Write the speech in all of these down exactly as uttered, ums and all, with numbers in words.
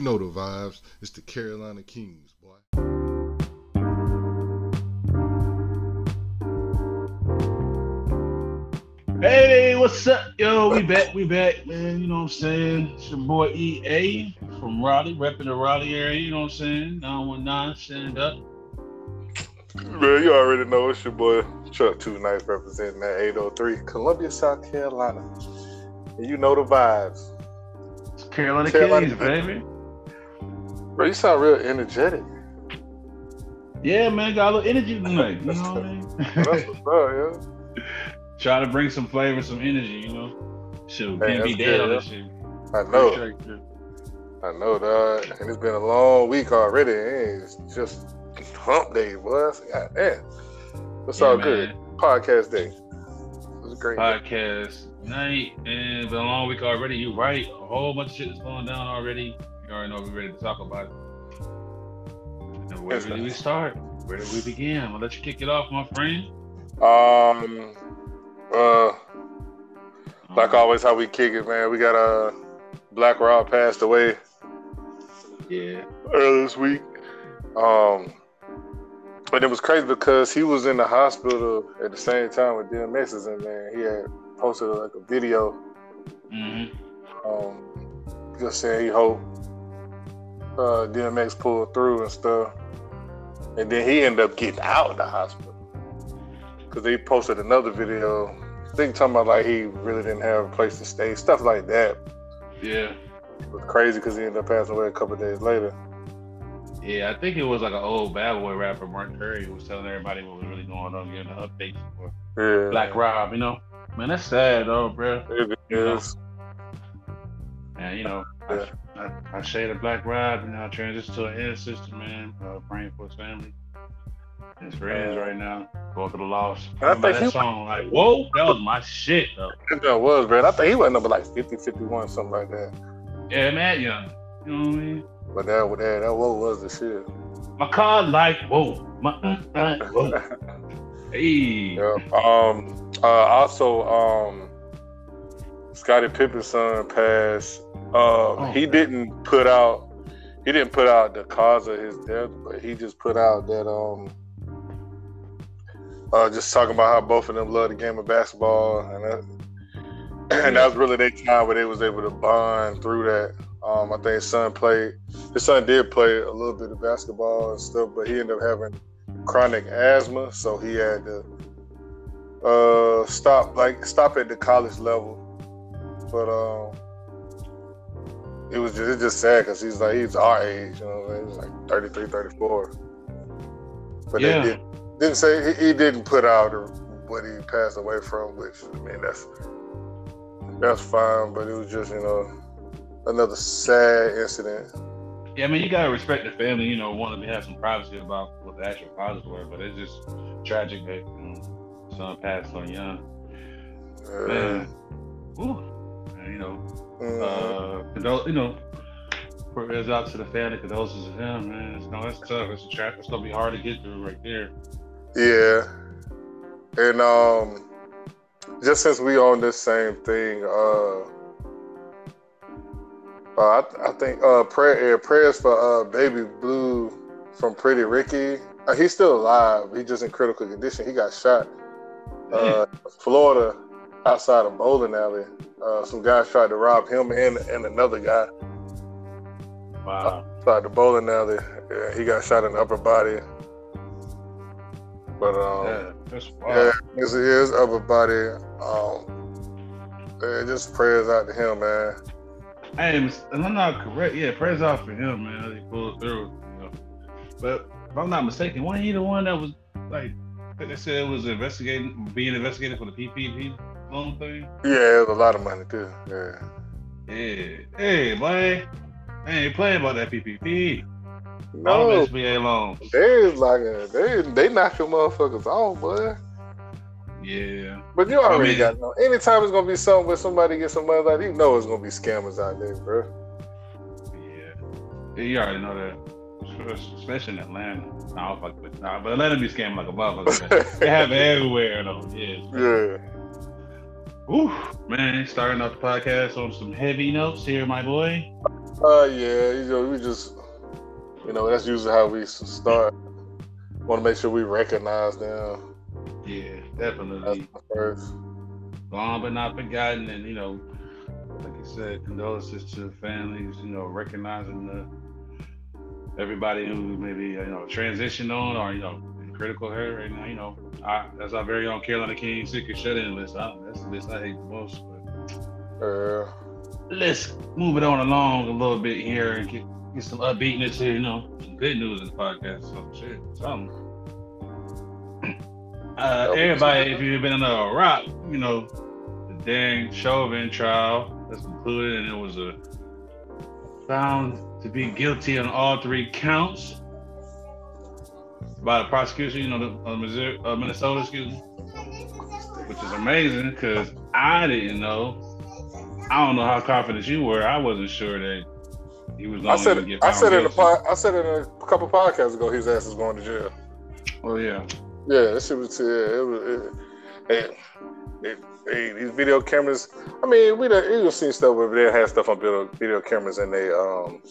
You know the vibes. It's the Carolina Kings, boy. Hey, what's up, yo? We back, we back, man. You know what I'm saying? It's your boy E A from Raleigh, repping the Raleigh area. You know what I'm saying? nine one nine, stand up. Man, you already know it's your boy Chuck Two Nice representing that eight oh three Columbia, South Carolina. And you know the vibes. It's Carolina, Carolina Kings, baby. Bro, you sound real energetic. Yeah, man, got a little energy tonight. You know what I mean? That's what's up, yeah. Try to bring some flavor, some energy, you know? Shoot, Man, can't be that's dead good, on yeah. this shit. I know. Pretty sure. I know, dog. And it's been a long week already. And it's just hump day, boy. God damn. It's Yeah, all man. good. Podcast day. It was a great day. Podcast night, and been a long week already. You right. A whole bunch of shit is going down already. You already know we're ready to talk about it. And where Yes, do sir. we start? Where do we begin? I'll let you kick it off, my friend. Um, uh, like always, how we kick it, man. We got uh, Black Rob passed away Yeah. earlier this week. Um, but it was crazy because he was in the hospital at the same time with D M X is in there. He had posted like a video, Mm-hmm. um, just saying he hoped uh, D M X pulled through and stuff. And then he ended up getting out of the hospital because they posted another video. I think talking about like he really didn't have a place to stay, stuff like that. Yeah. It was crazy because he ended up passing away a couple of days later. Yeah, I think it was like an old bad boy rapper, Mark Curry, who was telling everybody what was really going on, giving the updates for Yeah, Black Rob, you know? Man, that's sad, though, bro. It You know? is. And, you know, Yeah. I, I, I shade a Black Rob, and I transitioned to an ancestor, man, uh, praying for his family, his friends right now, going through the loss. I I think that he- song, like, whoa, that was my shit, though. That was, man. I think he went number like fifty, fifty-one, something like that. Yeah, man, young. You know what I mean? But that, that, that what was the shit. My car, like, whoa, my, uh, uh, whoa. Hey. Yeah. Um. Uh. Also, um. Scottie Pippen's son passed. Um. Oh, he man. didn't put out. He didn't put out the cause of his death, but he just put out that um. Uh, just talking about how both of them love the game of basketball, and that, and that was really their time where they was able to bond through that. Um, I think his son played. His son did play a little bit of basketball and stuff, but he ended up having chronic asthma, so he had to uh, stop, like stop at the college level. But um, it was just, it's just sad because he's like he's our age, you know, he was like thirty-three, thirty-four. But Yeah. they did, didn't say he, he didn't put out what he passed away from, which I mean that's that's fine, but it was just, you know, another sad incident. Yeah, I mean, you gotta respect the family, you know, wanting to have some privacy about what the actual causes were, but it's just tragic that, you know, son passed so young. Uh, Man, Ooh. And, you know, mhm. uh, condol- you know, prayers out to the family, condolences to him, man. It's, no, that's tough. It's a trap. It's gonna be hard to get through right there. Yeah, and um, just since we on this same thing, uh, uh I, I think uh prayer prayers for uh Baby Blue from Pretty Ricky. Uh, he's still alive. He's just in critical condition. He got shot, uh, Florida, outside a bowling alley. Uh, some guys tried to rob him and and another guy Wow. outside the bowling alley. Yeah, he got shot in the upper body. But um. Yeah, that's Yeah, wild. it's his upper body. Um, yeah, just prayers out to him, man. Hey, and I'm not correct. Yeah, prayers out for him, man. He pulled through, you know. But if I'm not mistaken, wasn't he the one that was like they said it was investigating, being investigated for the P P P loan thing? Yeah, it was a lot of money too. Yeah, Yeah. Hey, boy, they ain't playing about that P P P. All no, S B A loans. they is like a, they they knock your motherfuckers off, boy. Yeah. But you already I mean- got know. Anytime it's gonna be something where somebody gets some money, like you know, it's gonna be scammers out there, bro. Yeah. Yeah, you already know that, especially in Atlanta. Nah, I fuck with nah, but Atlanta be scamming like a motherfucker. They have it everywhere, though. Yeah. Yeah. Ooh, man, starting off the podcast on some heavy notes here, my boy. Uh, yeah, you know, we just, you know, that's usually how we start. Want to make sure we recognize them. Yeah, That's definitely. my first. Gone but not forgotten, and you know, like you said, condolences to the families. You know, recognizing the everybody who maybe you know transitioned on or you know in critical care right now. You know, I, that's our very own Carolina King sick and shut in list. I, that's the list I hate the most. But Uh, let's move it on along a little bit here and get, get some upbeatness here. You know, some good news in the podcast. So shit, something. Uh, everybody, if you've been under a rock, you know, the dang Chauvin trial that's concluded, and it was a found to be guilty on all three counts by the prosecution, you know, the uh, Missouri, uh, Minnesota, excuse me, which is amazing because I didn't know. I don't know how confident you were. I wasn't sure that he was I going said, to get I found said in the guilty. pod, I said in a couple podcasts ago, his ass is going to jail. Oh yeah, Yeah, that shit was. Yeah, it was. It, it, it, it, these video cameras. I mean, we done, we done seen stuff where they had stuff on video, video cameras and they um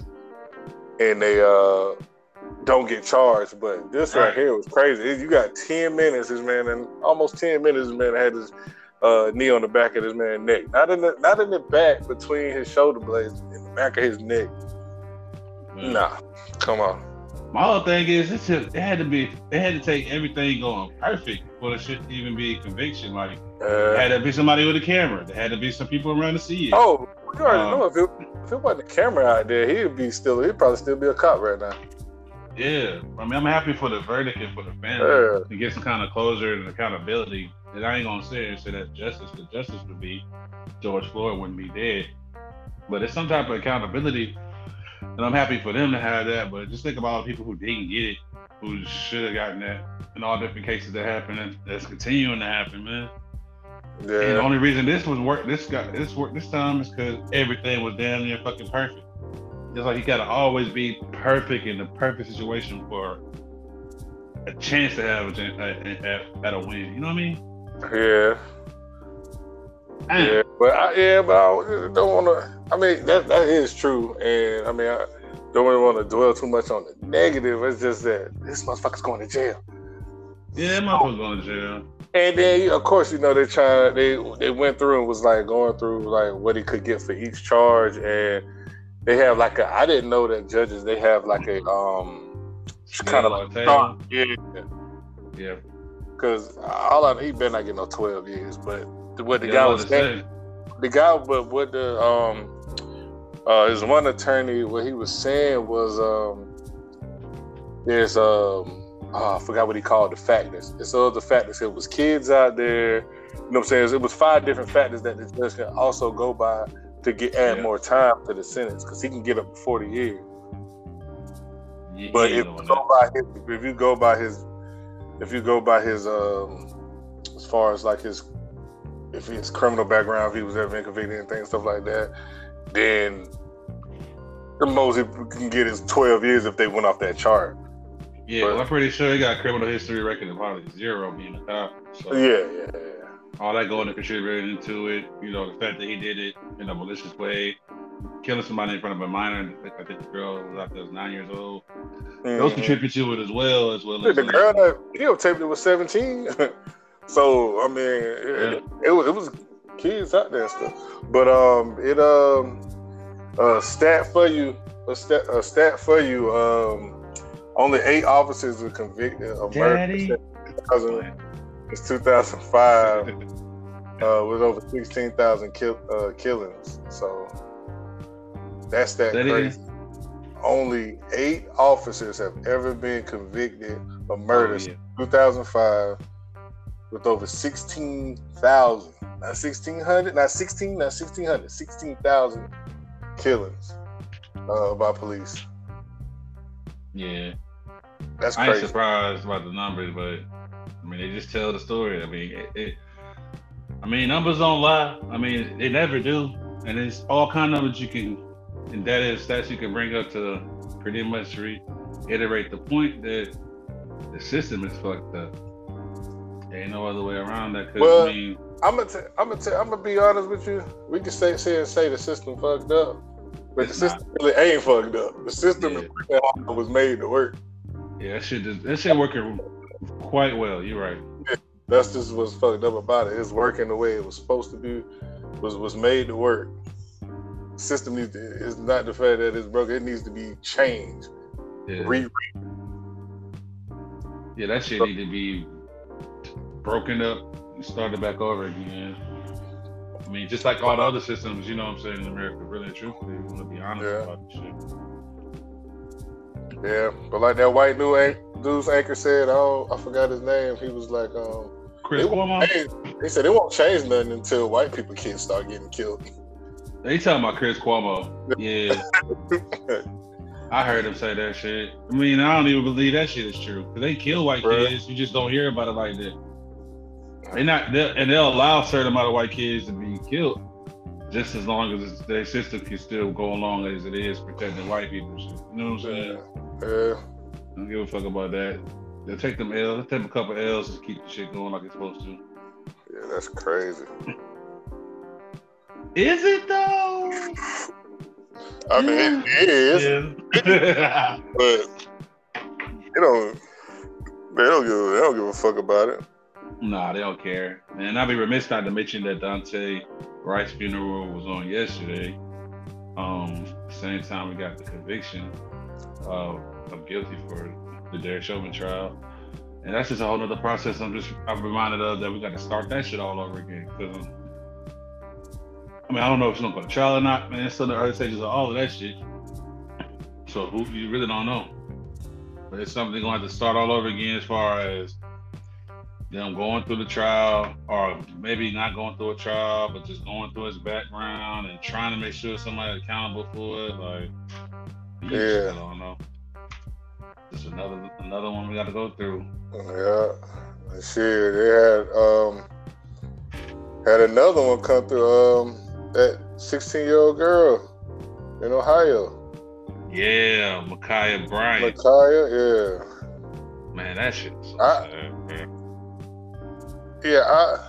and they uh don't get charged. But this right, Right. here was crazy. You got ten minutes, this man, and almost ten minutes, this man had his uh, knee on the back of this man's neck. Not in the not in the back, between his shoulder blades, in the back of his neck. Man. Nah, come on. My whole thing is, it's just, it had to be, it had to take everything going perfect for the shit to even be a conviction. Like, Uh, it had to be somebody with a camera. There had to be some people around to see it. oh, you already Um, know if it, if it wasn't a camera out there, he'd be still. He'd probably still be a cop right now. Yeah, I mean, I'm happy for the verdict and for the family Yeah. to get some kind of closure and accountability. And I ain't gonna say say that justice, the justice would be George Floyd wouldn't be dead, but it's some type of accountability, and I'm happy for them to have that. But just think about all the people who didn't get it, who should have gotten that, and all different cases that happen and that's continuing to happen, man. And the Yeah, only reason this was work, this got this work this time is because everything was damn near fucking perfect. It's like you gotta always be perfect in the perfect situation for a chance to have a, chan- a, a, at a win. You know what I mean? yeah, Damn. yeah. But I, yeah, but I don't want to. I mean, that that is true, and I mean, I don't really want to dwell too much on the negative. It's just that this motherfucker's going to jail. Yeah, motherfuckers going to jail. And then, of course, you know, they trying they they went through and was like going through like what he could get for each charge, and they have like a. I didn't know that judges they have like a um kind of like Taylor. yeah, Yeah. because all I he better not get no twelve years, but what the Yeah, guy I was to saying, say. the guy, but what the um uh his one attorney what he was saying was um there's um. Oh, I forgot what he called the factors. And so the factors, it was kids out there, you know what I'm saying? It was five different factors that the judge can also go by to get add Yeah. more time to the sentence, because he can get up to forty years. Yeah, But he if ain't you doing go by his, if you go by his, if you go by his, um, as far as like his, if his criminal background, if he was ever been convicted and things, stuff like that, then the most he can get is twelve years if they went off that chart. Yeah, But- well, I'm pretty sure he got a criminal history record of probably zero being a cop. So Yeah, yeah, yeah. all that going to contribute into it, you know, the fact that he did it in a malicious way, killing somebody in front of a minor. I think the girl was out there was nine years old. Those Mhm. contribute to it as well, as well The as girl that videotaped it was seventeen. So I mean, it, it, was, it was kids out there and stuff. But um, it um, uh, stat for you, a stat, a stat for you. Um, only eight officers were convicted of Daddy. murder. It's two thousand five. Uh, with over sixteen thousand kill, uh, killings. So that's that That crazy. Only eight officers have ever been convicted of murder Oh, since yeah. two thousand five, with over sixteen thousand, not sixteen hundred, not sixteen, not sixteen hundred, sixteen thousand killings uh, by police. Yeah. That's I ain't crazy. surprised about the numbers, but I mean, they just tell the story. I mean, it, it, I mean, numbers don't lie. I mean, they never do, and it's all kind of numbers you can, and that is stats you can bring up to pretty much reiterate the point that the system is fucked up. There ain't no other way around that. Cause Well, I mean, I'm gonna, t- I'm gonna, t- I'm gonna be honest with you. We can say, say, say the system fucked up, But It's the system really ain't fucked up. The system Yeah. was made to work. Yeah, that shit, just- that shit working quite well. You're right. That's just what's fucked up about it. It's working the way it was supposed to be. Was was made to work. The system needs to. It's not the fact that it's broken. It needs to be changed. Yeah, Re- yeah that shit need to be broken up and started back over again. I mean, just like all the other systems, you know what I'm saying, in America, really and truthfully, we want to be honest Yeah. about this shit. Yeah, but like that white new an- news anchor said, oh, I forgot his name. He was like, um, Chris they won't Cuomo? change- he said it won't change nothing until white people kids start getting killed. They talking about Chris Cuomo. Yeah. I heard him say that shit. I mean, I don't even believe that shit is true. Cause they kill white Bruh. kids. You just don't hear about it like that. They not, they'll- and they'll allow a certain amount of white kids to be killed, just as long as it's, their system can still go along as it is protecting white people. and shit. You know what I'm saying? Yeah, I don't give a fuck about that. They'll take them L's. They'll take a couple L's to keep the shit going like it's supposed to. yeah, that's crazy. Is it though? I mean, it is, Yeah. but they don't. They don't give. They don't give a fuck about it. Nah, they don't care. And I'd be remiss not to mention that Dante Rice's funeral was on yesterday. Um, same time we got the conviction of, of guilty for the Derek Chauvin trial. And that's just a whole nother process. I'm just I'm reminded of that we got to start that shit all over again. Cause um, I mean, I don't know if it's gonna go to trial or not, man. It's still in the early stages of all of that shit. So who you really don't know. But it's something they're gonna have to start all over again as far as them going through the trial, or maybe not going through a trial, but just going through his background and trying to make sure somebody's accountable for it. Like, you Yeah. just, I don't know. Just another another one we got to go through. Yeah, and shit. They had um had another one come through. Um, that sixteen year old girl in Ohio, Yeah, Ma'Khia Bryant. Micaiah. Yeah. Man, that shit is so I- sad, man. Yeah, I,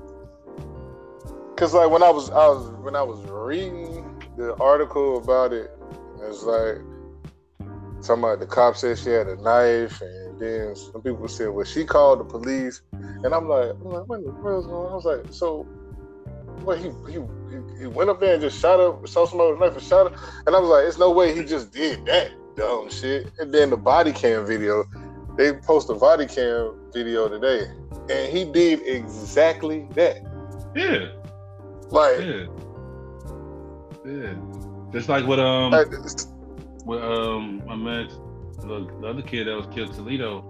cause like when I was, I was when I was reading the article about it, it's like somebody, the cop said she had a knife, and then some people said, well, she called the police, and I'm like, I'm like, what the hell's going on? I was like, so, what? He he he went up there and just shot her, saw somebody with a knife and shot her, and I was like, it's no way he just did that dumb shit. And then the body cam video, they posted a body cam video today. And he did exactly that. Yeah, Like, yeah, yeah. Just like with um, like, with um, my man, the, the other kid that was killed, Toledo,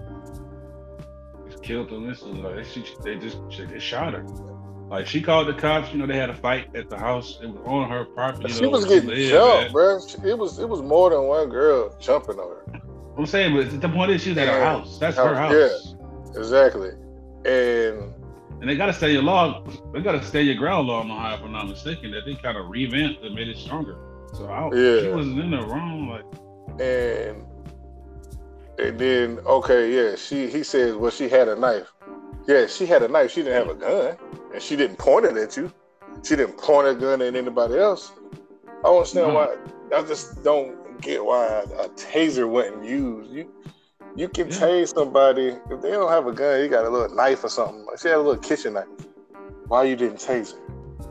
was killed on this. Like they, she, they just they shot her. Like she called the cops. You know, they had a fight at the house. It was on her property. You she know, was where getting lived jumped, at. bro. It was it was more than one girl jumping on her. I'm saying, but the point is, she was at her Yeah. house. That's her house. Yeah. Exactly. And And they gotta stay your law. They gotta stay your ground law in Ohio, if I'm not mistaken. That they kind of revamped and made it stronger. So I don't, Yeah. she wasn't in the wrong. Like, and and then okay, yeah, she he says, well, she had a knife. Yeah, she had a knife. She didn't have a gun, and she didn't point it at you. She didn't point a gun at anybody else. I don't understand No. why. I just don't get why a, a taser wasn't used. You you can Yeah. tase somebody if they don't have a gun. You got a little knife or something. Like she had a little kitchen knife. Why you didn't tase her?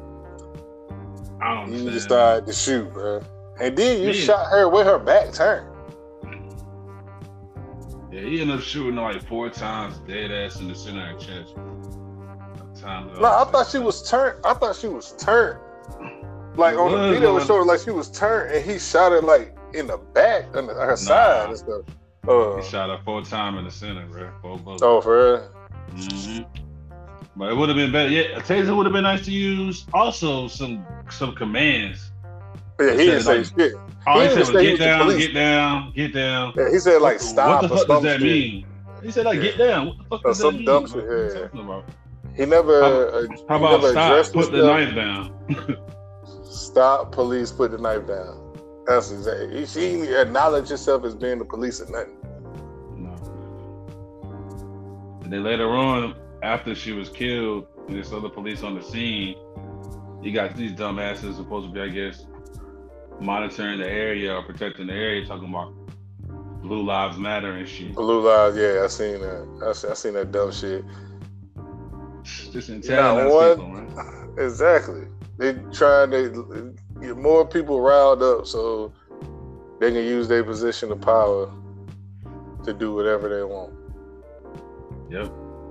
I don't You understand. decided to shoot, bro. And then you Yeah. shot her with her back turned. Yeah, he ended up shooting her like four times, dead ass in the center of her chest. Time No, I thought she was turned. I thought she was turned. Like It on the was video, it on- showed like she was turned, and he shot her like in the back, on the, her side and stuff. Uh, He shot her four times in the center, bro. Four bullets. oh, for real? hmm But it would have been better. Yeah, a taser would have been nice to use. Also, some some commands. Yeah, he didn't say Like- shit. All he, He didn't said say was he get was the down, police. get down, get down. Yeah, he said like stop What the or fuck does some that shit. mean? He said like Yeah. get down. What the fuck Or does some that mean? dumb What shit, are you yeah. talking about? He never. How- uh, How he about never stop? addressed Put the stuff. knife down. Stop, police, put the knife down. That's exactly. She didn't acknowledge herself as being the police or nothing. No. And then later on, after she was killed, and there's other police on the scene, you got these dumbasses supposed to be, I guess, monitoring the area or protecting the area, talking about Blue Lives Matter and shit. Blue Lives, yeah, I seen that. I, I seen that dumb shit. Just Not antagonizing one, people, man. exactly. They trying to get more people riled up so they can use their position of power to do whatever they want. Yep.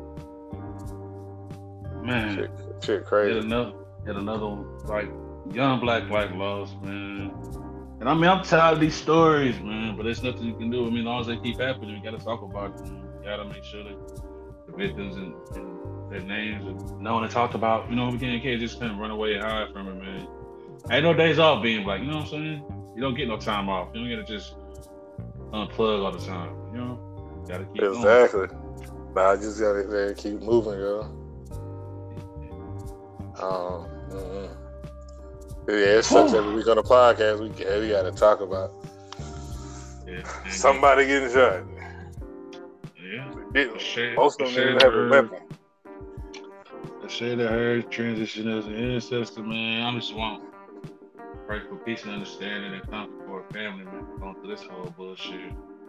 Man, Shit, shit yet crazy. another, yet another like young black life lost, man. And I mean, I'm tired of these stories, man. But there's nothing you can do. I mean, as long as they keep happening, we gotta talk about it. Man. We gotta make sure that the victims and, and their names are known and talked about. You know, we can't, can't just kind of run away and hide from it, man. Ain't no days off being black. You know what I'm saying? You don't get no time off. You don't get to just unplug all the time. You know, you gotta keep going. Exactly. Nah, I just gotta there keep moving, yo. Um, mm-hmm. Yeah, it sucks every week on the podcast. We we gotta talk about Yeah, and somebody getting shot. Yeah. Didn't- Shit, Most of them shit didn't have a heard- weapon. The shit that heard transition as an ancestor, man. I just want pray for peace and understanding and comfort for a family, man. Going through this whole bullshit.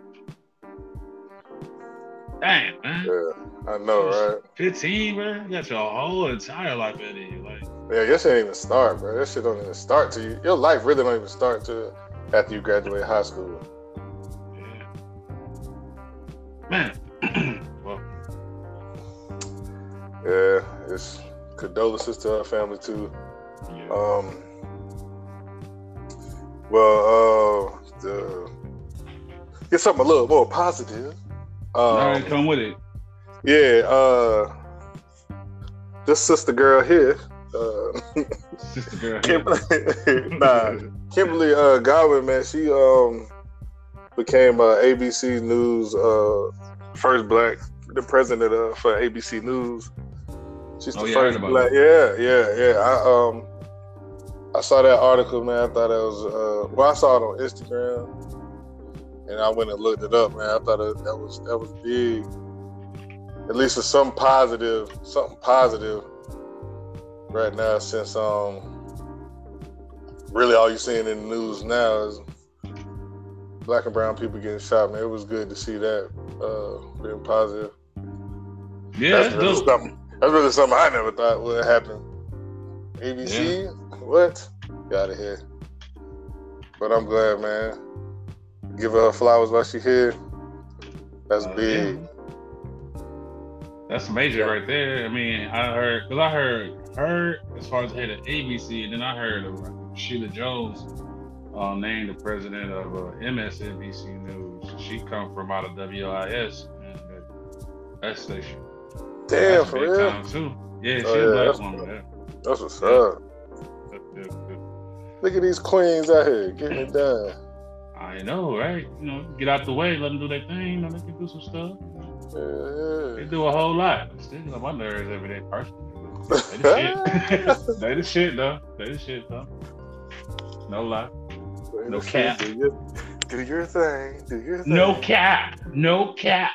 Damn, man. Yeah, I know, right? fifteen, bro. You got your whole entire life ahead of you. Like, Yeah, your shit ain't even start, bro. That shit don't even start to you. Your life really don't even start to after you graduate high school. yeah. Man. Well, Yeah, it's condolences to her family too. yeah. Um, well, uh, the, get something a little more positive. Um, All right, come with it. Yeah, uh, this sister girl here, uh, Sister girl. Kimberly, nah, Kimberly uh, Godwin, man, she um became uh, A B C News uh, first black, the president uh, for A B C News. She's the Oh, yeah, I heard first about black. Yeah, yeah, yeah. I um, I saw that article, man. I thought it was uh, well, I saw it on Instagram, and I went and looked it up, man. I thought it, that was that was big. At least it's some positive, something positive right now, since um, really all you're seeing in the news now is black and brown people getting shot, man. It was good to see that uh, being positive. Yeah, that's that's really dope. something. That's really something I never thought would happen. A B C, Yeah. what? Got it here. But I'm glad, man. Give her flowers while she here. That's Uh, big. yeah. That's major right there. I mean, I heard, because I heard her as far as head of A B C, and then I heard of Sheila Jones uh, named the president of uh, M S N B C News. She come from out of W I S, and that, that station. Damn, That's for big real? time too. Yeah, she Oh, a yeah, black that's woman. cool. Yeah. That's what's Yeah. up. That's good, good. Look at these queens out here getting it done. I know, right? You know, get out the way, let them do their thing. You know, they can do some stuff. They Yeah, do a whole lot. It still get on my nerves every day, personally. They the shit. They the shit, though. They the shit, though. No lie. yeah. No cap. Do your, do your thing. Do your thing. No cap. No cap.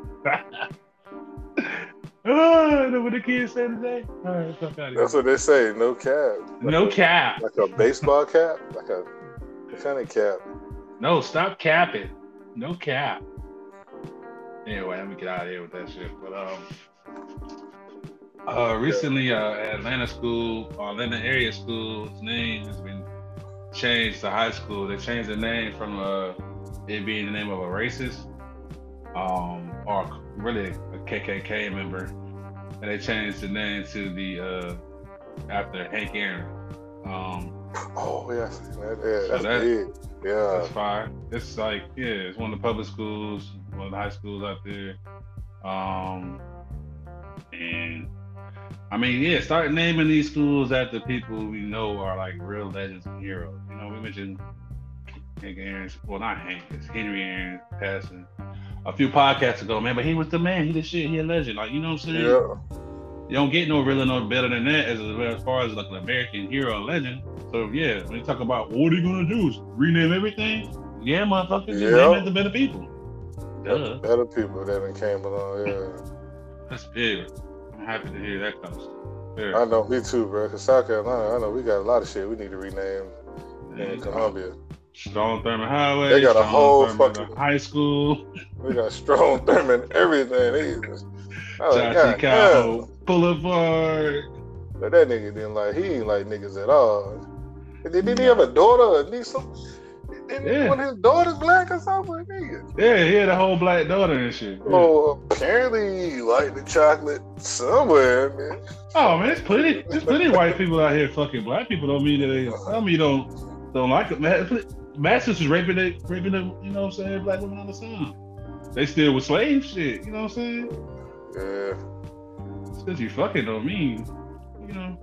Oh, know what the kids say today? All right, fuck out of That's here. what they say. No cap. Like No a, cap. Like a baseball cap. Like a what kind of cap? No, stop capping. No cap. Anyway, let me get out of here with that shit. But um, uh, recently, uh, at Atlanta school, uh, Atlanta area school's name has been changed to high school. They changed the name from uh, it being the name of a racist, um, or really a K K K member, and they changed the name to the uh, after Hank Aaron. Um, Oh yes, that, yeah, that's that- big. Yeah, That's fine. It's like, yeah, it's one of the public schools, one of the high schools out there. Um, and I mean, yeah, start naming these schools after people we know are like real legends and heroes. You know, we mentioned Hank Aaron, well, not Hank, it's Henry Aaron passing a few podcasts ago, man, but he was the man. He the shit. He a legend. Like, you know what I'm saying? yeah. You don't get no really no better than that as, as far as like an American hero and legend. So yeah, when you talk about what are you gonna do, is rename everything? Yeah, motherfucker, just Yeah. name it the better people. Duh. Better people that done came along. Yeah, That's big. I'm happy to hear that kind of stuff. Yeah. I know. Me too, bro. Cause South Carolina, I know we got a lot of shit we need to rename. in Columbia. Strong Thurman Highway. They got a Strong whole Thurman fucking high school. We got Strong Thurman, everything. They just, oh, Josh Cowell Boulevard. But that nigga didn't like. He ain't like niggas at all. Did, did he have a daughter or a niece? Didn't Yeah. one of his daughters black or something? Nigga. Yeah, he had a whole black daughter and shit. Yeah. Oh, apparently he liked the chocolate somewhere, man. Oh man, there's plenty, there's plenty of white people out here fucking black people. Don't mean that they, I mean you don't don't like it. Man, Masters was raping they, raping them, you know what I'm saying? Black women on the sun. They still with slave shit, you know what I'm saying? Yeah. It's because you fucking don't mean, you know.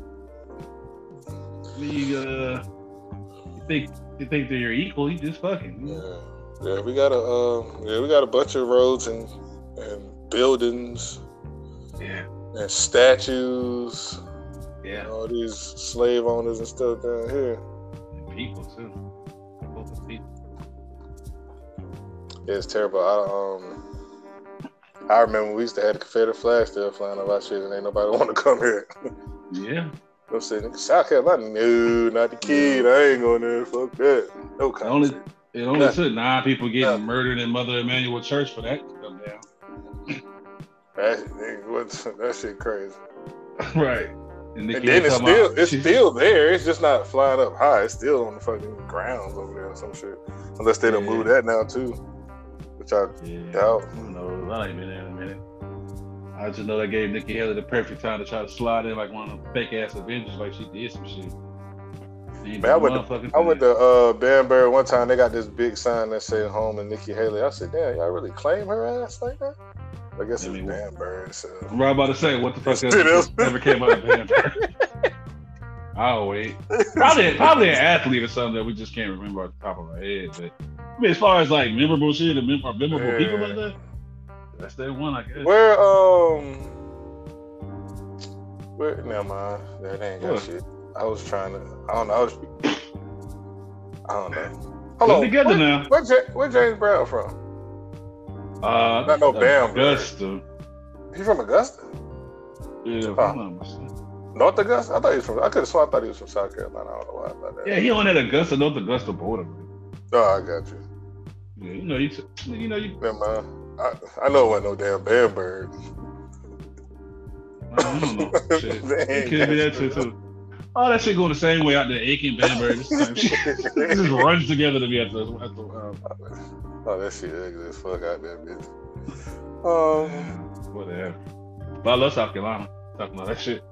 You uh, you think you think that you're equal? You just fucking. You know? Yeah. Yeah, we got a uh, yeah, we got a bunch of roads and and buildings. Yeah. And statues. Yeah. All these slave owners and stuff down here. And people too. Both people. Yeah, it's terrible. I um, I remember we used to have the Confederate flag still flying over our shit, and ain't nobody want to come here. Yeah. I'm saying, South Carolina, no, not the kid. I ain't going there. Fuck that. No It only, conversation. it only Yeah. took nine people getting Yeah. murdered in Mother Emanuel Church for that to come down. That, nigga, what, that shit crazy. Right. And, And then it's talking still about- it's still there. It's just not flying up high. It's still on the fucking grounds over there or some shit. Unless they don't Yeah. move that now too, which I Yeah. doubt. I don't know. I ain't been there in a minute. I just know that gave Nikki Haley the perfect time to try to slide in like one of them fake ass Avengers, like she did some shit. Ain't Man, I no went to, motherfucking I went thing. to uh, Banbury one time. They got this big sign that said "Home and Nikki Haley." I said, "Damn, y'all really claim her ass like that?" I guess I it's mean, Banbury. So I'm right about to say what the fuck It else is. never came out of Banbury. I'll wait. Probably, probably an athlete or something that we just can't remember off the top of our head. But I mean, as far as like memorable shit and mem- or memorable Yeah. people like that, that's that one, I guess. where um, where? Never mind. That ain't got What? shit. I was trying to. I don't know. I was. I don't know. Hold Put on. together where, now. Where, Ja- where James Brown from? Uh, Not no Banbury. Augusta. He from Augusta? Yeah, if Oh. I'm not mistaken. North Augusta? I thought he was from. I could have sworn I thought he was from South Carolina. I don't know why I thought that. Yeah, he on that Augusta, North Augusta border. Man. Oh, I got you. Yeah, you know, you, t- you know, you. Never mind. I, I know it wasn't no damn Banbury. I don't know. Shit. They It ain't could be that got shit you. too. All that shit going the same way out there, Aiken, Banbury. This type shit. It just runs together to be at the. At the um, Oh, that shit ugly as fuck out there, bitch. Um, whatever. But I love South Carolina. Talking about that shit.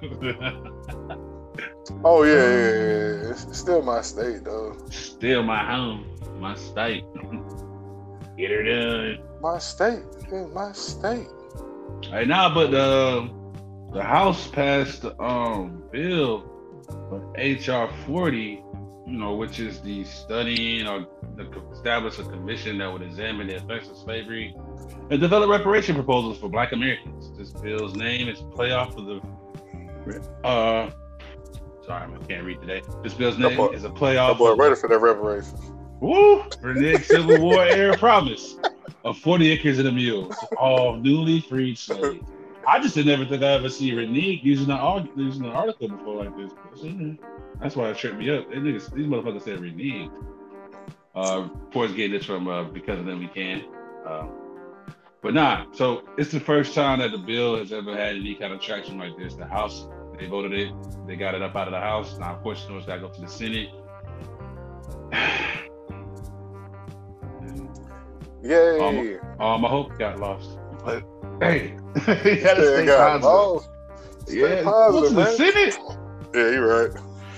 oh yeah, yeah, yeah. It's still my state though. Still my home, my state. Get her done. My state, yeah, my state. Hey, now, but the the House passed the um bill of H R forty, you know, which is the studying or the establish a commission that would examine the effects of slavery and develop reparation proposals for Black Americans. This bill's name is play off of the uh sorry, I can't read today. This bill's name boy- is a play My off boy of ready for that reparation. Woo! Reneged Civil War era promise of forty acres and a mule to all newly freed slaves. I just didn't never think I ever see Reneged using an arg- using an article before like this. That's why it tripped me up. They niggas, these motherfuckers said Reneged. Uh, of course, getting this from uh, Because of Them We Can. Uh, but nah, so it's the first time that the bill has ever had any kind of traction like this. The House, they voted it, they got it up out of the House. Now, of course, you know it's got to go to the Senate. Yay! Um, Um, I hope got lost. But hey, he had to Yeah, stay got positive. lost. Stay Yeah, positive, what's the man. Senate? Yeah, you right.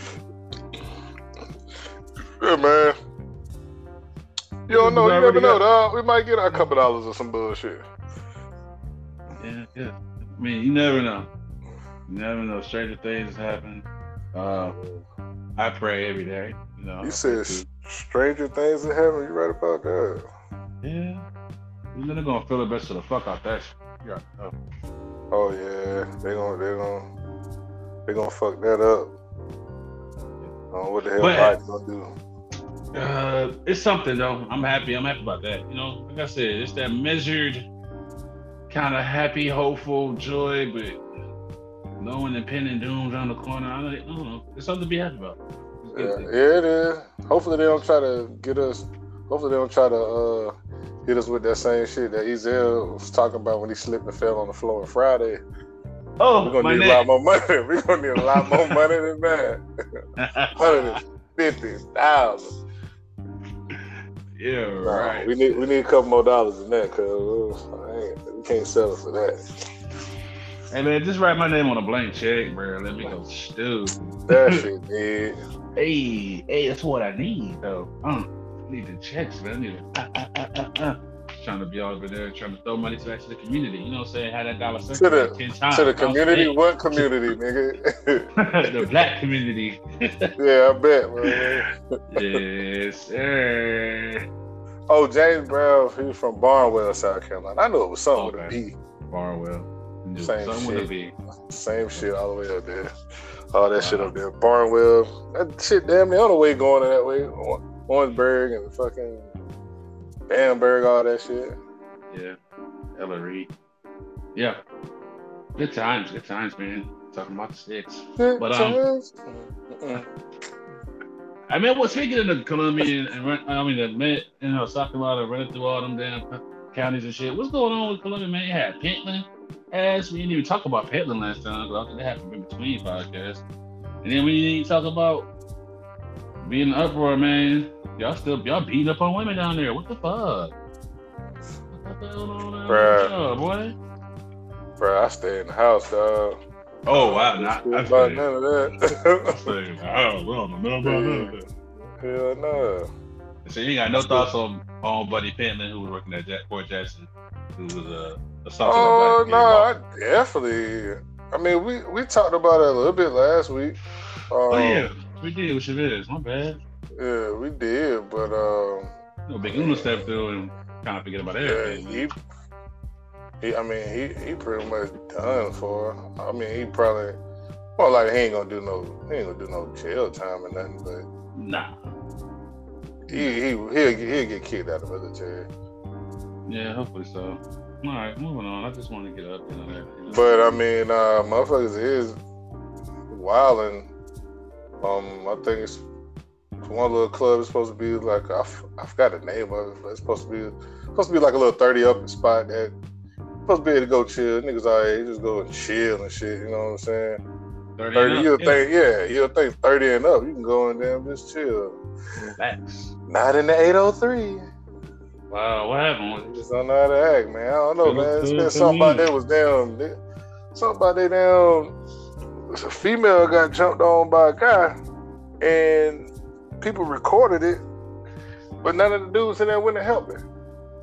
Yeah, man. You don't know. You Already never know, got- dog. We might get our couple dollars or some bullshit. Yeah, yeah. I mean, you never know. You never know. Stranger things happen. Uh, I pray every day. You know. You said s- stranger things in heaven. You right about that? Yeah. You know they're gonna filibuster the fuck out that shit. You already know. Oh yeah, they gonna they gonna they gonna fuck that up. Oh, what the hell But- Biden gonna do? Uh, it's something though. I'm happy. I'm happy about that. You know, like I said, it's that measured, kind of happy, hopeful joy, but knowing impending doom's around the corner. I don't, I don't know. It's something to be happy about. Yeah, yeah, it is. Hopefully they don't try to get us. Hopefully they don't try to uh, hit us with that same shit that Ezel was talking about when he slipped and fell on the floor on Friday. Oh, We're gonna need neck. a lot more money. We're gonna need a lot more money than that. Hundred and fifty thousand. Yeah, Nah, right. we need we need a couple more dollars than that, cause uh, we can't settle for that. Hey man, just write my name on a blank check, bro. Let me go stupid. That shit, dude. Hey, hey, that's what I need though. Uh, I need the checks, man. I need it. Uh, uh, uh, uh, uh. Trying to be over there, trying to throw money back to the community. You know what I'm saying? Have that dollar To circulate the ten times. to the You know community, what what community, nigga? I'm saying? The black community. Yeah, I bet, man. Yes, sir. Oh, James Brown, he was from Barnwell, South Carolina. I knew it was something with a Okay. B. Barwell. Same Something with a shit. B. Same shit all the way up there. All that shit up there. Barnwell. That shit damn near on the way going that way. Orangeburg and fucking Bamberg, all that shit. Yeah. Ellery. Yeah. Good times, good times, man. Talking about the sticks. Good But, um, times. Mm-mm. I mean, well, speaking of the Colombian and run, I mean the Met, you know, talking about it, running through all them damn counties and shit. What's going on with Columbia, man? You had Pentland. As we didn't even talk about Pentland last time, because I think that happened in between podcasts. And then we didn't even talk about being an uproar, man. Y'all still y'all beating up on women down there. What the fuck? What the hell going on Bruh. with y'all, boy? Bro, I stay in the house, dog. Oh wow, not Not I about say, none of I that. say, oh, well, no, no, no, no. Hell no. So you ain't got no thoughts on on Buddy Pentland, who was working at Jack, Fort Jackson, who was uh, assaulted Oh by no, black I definitely. I mean, we we talked about it a little bit last week. Um, Oh yeah, we did what she is. My bad. yeah, we did, but um, You know, Big Uno stepped through and kind of forget about yeah, everything. he, he, I mean, he he pretty much done for. I mean, he probably, well, like he ain't gonna do no, he ain't gonna do no jail time or nothing, but Nah. he he he'll, he'll get kicked out of the military. Yeah, hopefully so. All right, moving on. I just want to get up into that. You know? But I mean, uh, motherfuckers is wilding. Um, I think it's one little club is supposed to be like I, f- I forgot the name of it, but it's supposed to be supposed to be like a little thirty up spot that supposed to be able to go chill. Niggas all right, just go and chill and shit. You know what I'm saying? thirty, Thirty, and you'll up, yeah. think, yeah, you'll think thirty and up. You can go in there and just chill. Facts. Not in the eight oh three. Wow, what happened? Just don't know how to act, man. I don't know, Feel man. It's good been for something me. about that was damn. they- Something about they damn. A female got jumped on by a guy, and people recorded it, but none of the dudes in there went to help her.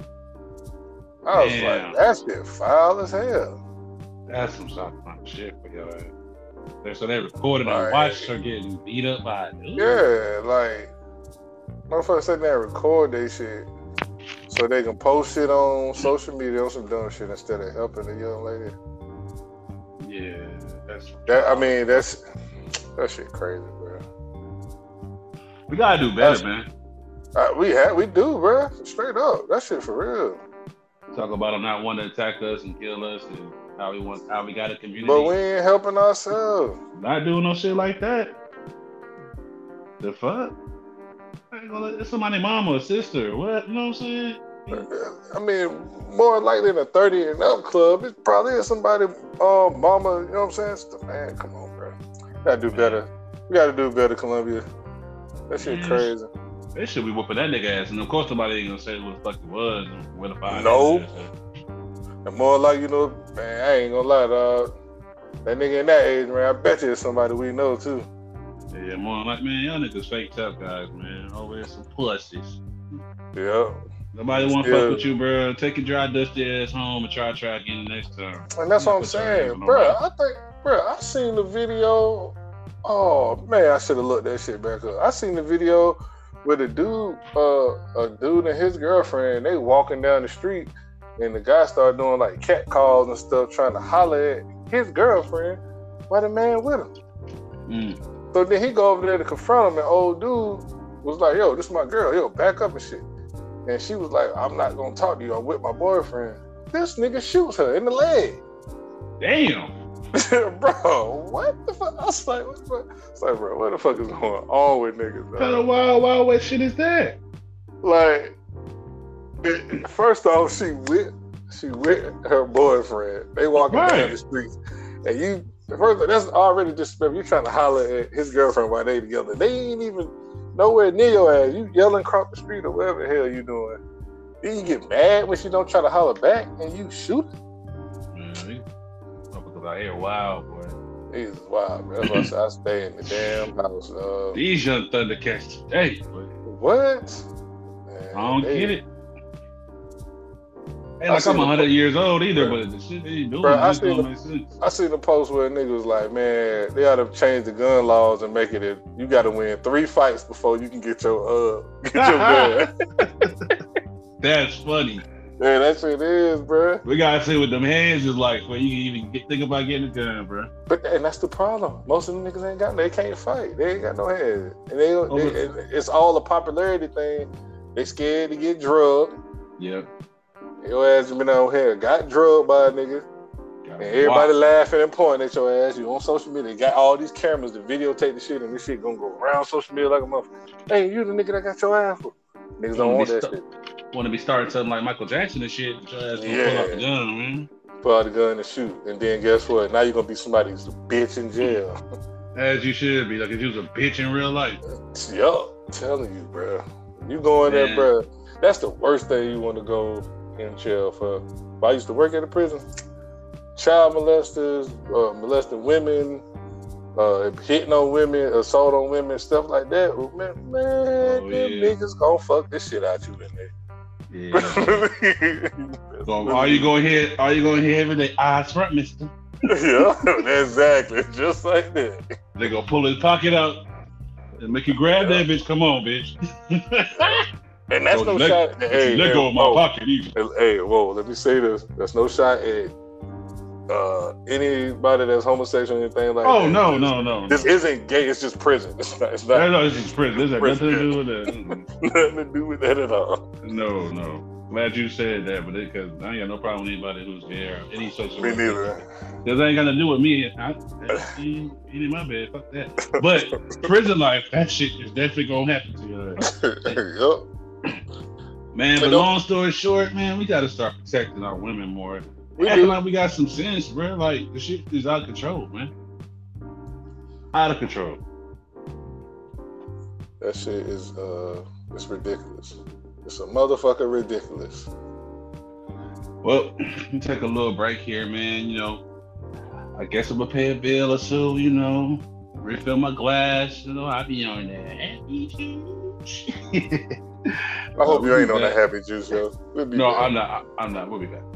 I was Damn. like, that's been foul as hell. That's some South Carolina shit for your ass. They- So they recorded and Right. watched her getting beat up by a dude. Yeah, like motherfuckers sitting there and record they shit so they can post it on social media on some dumb shit instead of helping the young lady. Yeah, that's That I mean, that's that shit crazy, bro. we gotta do better, That's- man. Uh, we have, we do, bro. Straight up, that shit for real. Talk about them not wanting to attack us and kill us and how we want how we got a community. But we ain't helping ourselves. Not doing no shit like that. The fuck? I ain't gonna let, it's somebody mama or sister. What? You know what I'm saying? I mean, more likely than a thirty and up club, it probably is somebody, uh, mama. You know what I'm saying? It's the- Man, come on, bro. We gotta do better. We gotta do better, Columbia. That shit Yes. crazy. They should be whooping that nigga ass. And of course nobody ain't gonna say what the fuck it was and where to find No. that ass. And more like, you know, man, I ain't gonna lie, dog. That nigga in that age, man, I bet you it's somebody we know too. Yeah, more like, man, y'all niggas fake tough guys, man. Always some pussies. Yeah. Nobody want to Yeah. fuck with you, bro. Take your dry, dusty ass home and try to try again next time. And that's what I'm Put your saying, hands on bro. nobody. I think, bro, I seen the video. Oh man, I should have looked that shit back up. I seen the video where the dude, uh, a dude and his girlfriend, they walking down the street, and the guy started doing like cat calls and stuff, trying to holler at his girlfriend, while the man with him. Mm. So then he go over there to confront him, and old dude was like, "Yo, this is my girl. Yo, back up and shit." And she was like, "I'm not gonna talk to you. I'm with my boyfriend." This nigga shoots her in the leg. Damn. Bro, what the fuck? I was like, what the fuck? I was like, bro, what the fuck is going on with niggas? What kind of wild, wild west shit is that? Like, first off, she with she with her boyfriend. They walking Right. down the street, and you first that's already disrespectful. You trying to holler at his girlfriend while they together. They ain't even nowhere near your ass. You yelling across the street or whatever the hell you doing. Then you get mad when she don't try to holler back, and you shoot her. Man, these motherfuckers out here wild, boy. It's wild, bro. That's why I said I stay in the damn house. Uh, These young Thundercats today, boy. what? Man, I don't they- get it. Ain't I like seen I'm the- one hundred years old either, Bro. but the shit they doing Bro, I just seen don't the- make sense. I seen a post where a nigga was like, man, they ought to change the gun laws and make it a, you got to win three fights before you can get your uh get your gun. That's funny. Yeah, that shit is, bro. We gotta see what them hands is like when you can even get, think about getting a gun, bro. But and that's the problem. Most of them niggas ain't got, they can't fight. They ain't got no hands, and they, Oh, they but- it's all a popularity thing. They scared to get drugged. Yeah. Your ass been out here, got drugged by a nigga. And everybody laughing and pointing at your ass. You on social media. Got all these cameras to videotape the shit, and this shit gonna go around social media like a motherfucker. Hey, you the nigga that got your ass. Niggas don't want that shit. Want to be starting something like Michael Jackson and shit? But your ass gonna Yeah. pull out the gun, man. Pull out the gun and shoot, and then guess what? Now you're gonna be somebody's bitch in jail. As you should be. Like if you was a bitch in real life. Yup, telling you, bro. You go in there, Man. bro. That's the worst thing you want to go in jail for. I used to work at a prison. Child molesters, uh, molesting women, uh, hitting on women, assault on women, stuff like that. Oh, man, man Oh, them yeah. niggas gonna fuck this shit out you in there. Yeah. So are you going here? Are you going here every day? Eyes front, mister. Yeah, exactly. Just like that. They gonna pull his pocket out and make you grab that bitch. Come on, bitch. And that's Don't no let- shot. Don't Hey, you let hey, go of my whoa. pocket either. Hey, whoa, let me say this. That's no shot at uh, anybody that's homosexual or anything like that. Oh no, no, no. This isn't gay, it's just prison. It's not, it's not No, no, it's just prison. This has nothing to do with that. Mm-mm. nothing to do with that at all. No, no. Glad you said that, but because I ain't got no problem with anybody who's gay or any social. Me neither. Because ain't got to do with me. I, that ain't ain't in my bed. Fuck that. But prison life, that shit is definitely gonna happen to you. Yup. Man, Hey, but don't- long story short, man, we gotta start protecting our women more. We Acting do. like we got some sense, bro. Like the shit is out of control, man. Out of control. That shit is uh it's ridiculous. It's a motherfucker ridiculous. Well, we take a little break here, man. You know, I guess I'm gonna pay a bill or so. You know, refill my glass. You know, I'll be on that happy juice. I hope you ain't on that happy juice, yo. We'll be No, back. I'm not. I'm not. We'll be back.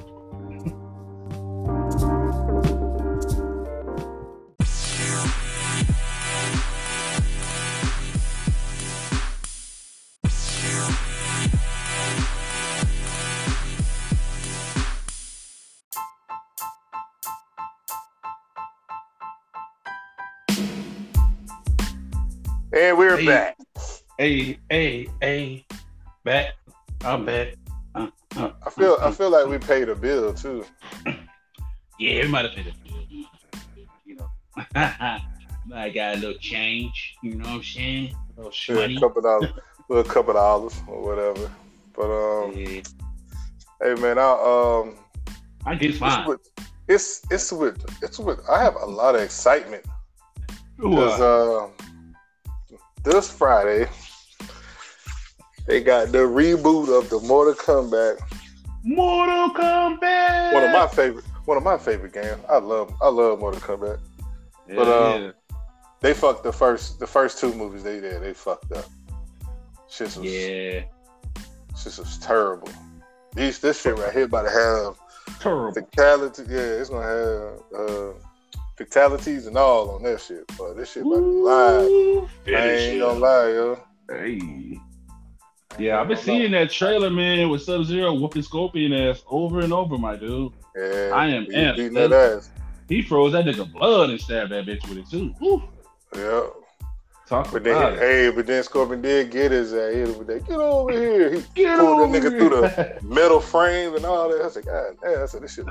And we're Hey. back. Hey, hey, hey, back. I'm back. Uh, uh, I feel uh, I feel like we paid a bill too. Yeah, we might have paid a bill. You know, I got a little change. You know what I'm saying? A little Yeah, money. a couple dollars, a little couple dollars or whatever. But um, Yeah, hey man, I um, I get it's fine. with, it's it's with it's with. I have a lot of excitement because Ooh, uh, this Friday they got the reboot of the Mortal Kombat. Mortal Kombat. One of my favorite, one of my favorite games. I love I love Mortal Kombat. yeah, but, uh, yeah. They fucked the first the first two movies they did. They fucked up. Shit was yeah, shit was terrible. These this shit right here about to have terrible. fatality. Yeah, it's gonna have uh, fatalities and all on that shit. But this shit about to be live. Ooh, I ain't gonna lie, yo. Hey. Yeah, I've been seeing that trailer, man, with Sub-Zero whooping Scorpion ass over and over, my dude. Yeah, I am he amped, beating man. that ass. He froze that nigga blood and stabbed that bitch with it too. Ooh, Yeah, talk but about then it. hey, but then Scorpion did get his ass. He was like, get over here. He Get pulled over that nigga here. through the metal frames and all that. I said, God damn, I said, this shit about to be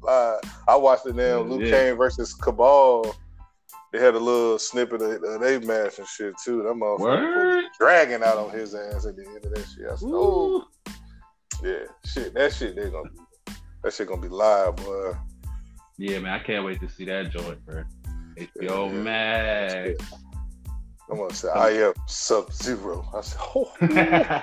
live. I watched the damn Luke Yeah. Kane versus Cabal. They had a little snippet of, of they match and shit too. That motherfucker Word? was dragging out on his ass at the end of that shit. I said, Ooh. oh, yeah, shit, that shit they gonna be, that shit gonna be live, boy. Yeah, man, I can't wait to see that joint, bro. H B O Yeah. Max. I'm gonna say I am Sub Zero. I said, oh, Hey,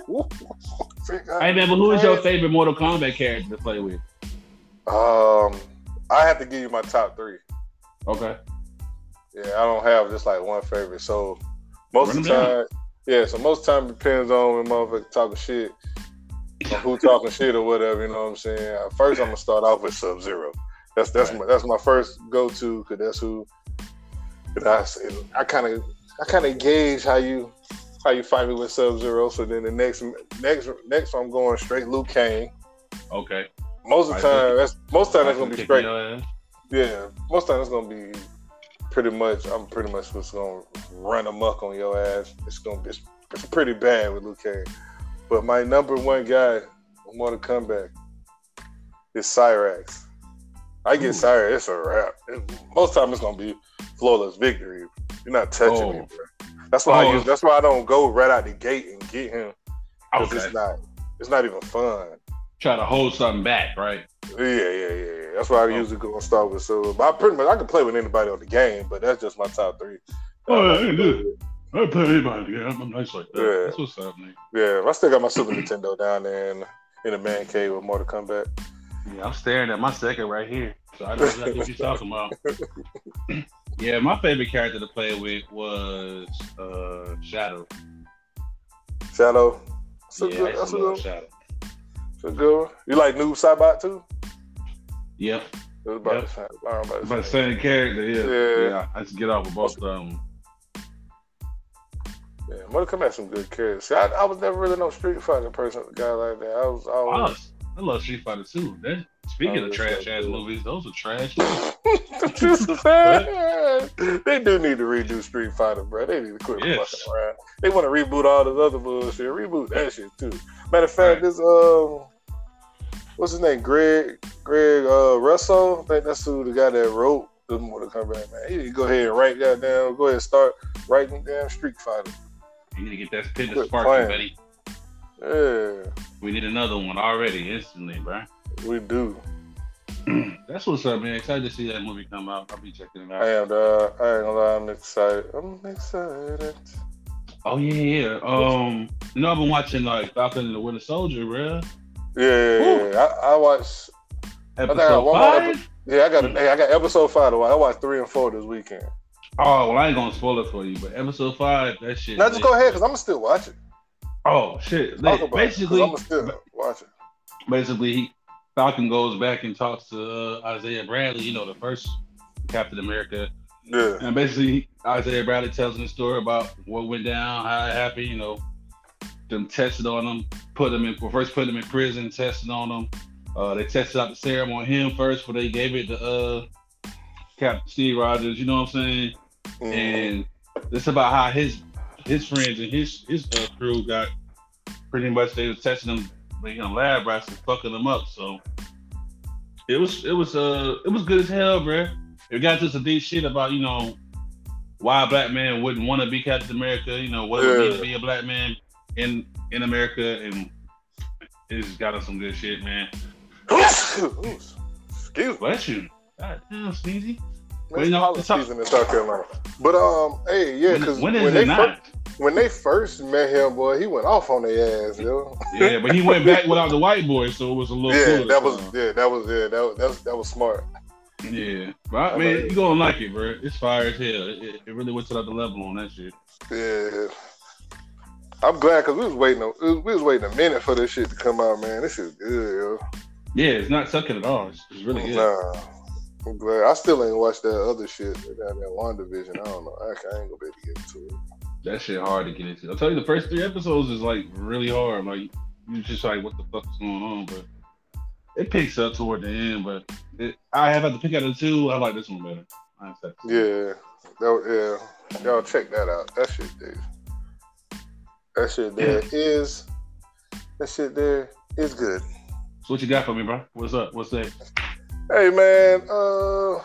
man, but who is your favorite Mortal Kombat character to play with? Um, I have to give you my top three. Okay. Yeah, I don't have just like one favorite. So most Run of the them time, yeah. So most of the time it depends on when motherfucker talking shit, or who talking shit or whatever. You know what I'm saying? Uh, First, I'm gonna start off with Sub Zero. That's that's Right. my that's my first go to because that's who. And I I kind of I kind of gauge how you how you fight me with Sub Zero. So then the next next next I'm going straight Liu Kang. Okay. Most of the time, that's most of the time that's gonna be Kick straight. your ass. Yeah, most of the time it's gonna be pretty much. I'm pretty much just gonna run amok on your ass. It's gonna be it's pretty bad with Liu Kang. But my number one guy on Mortal Kombat is Cyrax. I get Ooh. Cyrax, it's a wrap. It- most time it's gonna be flawless victory. You're not touching Oh. me, bro. That's why Oh. I use. That's why I don't go right out the gate and get him. 'Cause Okay. it's not. It's not even fun. Try to hold something back, right? Yeah, yeah, yeah, yeah. That's why I Oh. usually go and start with Silver. But I pretty much I can play with anybody on the game, but that's just my top three. Oh, I yeah, like I to can play do it. with. I play anybody. Yeah, I'm nice like that. Yeah. That's what's up, man. Yeah, I still got my Super Nintendo down there in, in the man cave with Mortal Kombat. Yeah, I'm staring at my second right here. So I know exactly what you're talking about. Yeah, my favorite character to play with was uh, Shadow. Shadow. That's a Yeah, I good, used that's to a love good, Shadow. that's a good one. You like Noob Saibot too? Yep. It was about Yep. the same. About the But same. same character, yeah. Yeah. Yeah, I just get off with both of them. Yeah, Mortal Kombat had some good characters. See, I, I was never really no Street Fighter person, guy like that. I was I always. love, I love Street Fighter too. That, speaking Oh, of that's trash so ass good. movies, those are trash. They do need to redo Street Fighter, bro. They need to quit Yes. fucking around. They want to reboot all this other bullshit. Reboot that shit too. Matter of fact, Right. this um, what's his name? Greg Greg uh Russell. I think that's who the guy that wrote the Mortal Kombat, man. He need to go ahead and write goddamn. Go ahead and start writing damn Street Fighter. You need to get that spin to Quit spark, playing. buddy. Yeah, We need another one already, instantly, bro. we do. That's what's up, man. Excited to see that movie come out. I'll be checking it I out. am. Uh, I ain't gonna lie. I'm excited. I'm excited. Oh yeah, yeah. Um, you know I've been watching like Falcon and the Winter Soldier, bro. Yeah, yeah, yeah, yeah. I, I watched. think I got Episode one more five. Yeah, I got. Hey, I got episode five to watch. I watched three and four this weekend. Oh well, I ain't gonna spoil it for you, but episode five, that shit. Now just go ahead, cause I'm gonna still watch it. Oh shit! Talk Like, about basically, it, 'cause I'm gonna still watch it. basically, he, Falcon goes back and talks to uh, Isaiah Bradley. You know, the first Captain America. Yeah, And basically, Isaiah Bradley tells him the story about what went down, how it happened, you know, them tested on him, put him in, well, first put him in prison, tested on him. Uh, they tested out the serum on him first before they gave it to uh, Captain Steve Rogers, you know what I'm saying? Mhm. And it's about how his his friends and his his uh, crew got pretty much, they was testing them, you know, lab rats and fucking them up. So it was it was uh it was good as hell, bruh. It got into some deep shit about, you know, why a black man wouldn't want to be Captain America, you know, what it would mean to be a black man in in America, and it's got us some good shit, man. Excuse me. Bless you. God damn, Sneezy. Man, Well, you know, it's talk- season in South Carolina. But um, hey, yeah, When- because when when, is they it fir- not? when they first met him, boy, he went off on their ass, yo. Yeah, but he went back without the white boy, so it was a little Yeah, cooler. that was so. yeah, that was yeah, that was that was, that was smart. Yeah, but I I mean, like it. you gonna like it, bro. It's fire as hell. It, it, it really went to another level on that shit. Yeah, I'm glad because we was waiting. A, we was- we was waiting a minute for this shit to come out, man. This shit good, yo. Yeah, it's not sucking at all. It's, it's really good. Nah, I'm glad. I still ain't watched that other shit. That that WandaVision. I don't know. I, I ain't gonna be able to get into it. That shit hard to get into. I'll tell you, the first three episodes is like really hard. Like you just like, what the fuck is going on? But it picks up toward the end. But it, I have had to pick out the two. I like this one better. I have to- Yeah, that, yeah. Y'all check that out. That shit there. That shit there is. That shit there is good. So what you got for me, bro? What's up? What's that? Hey man, uh,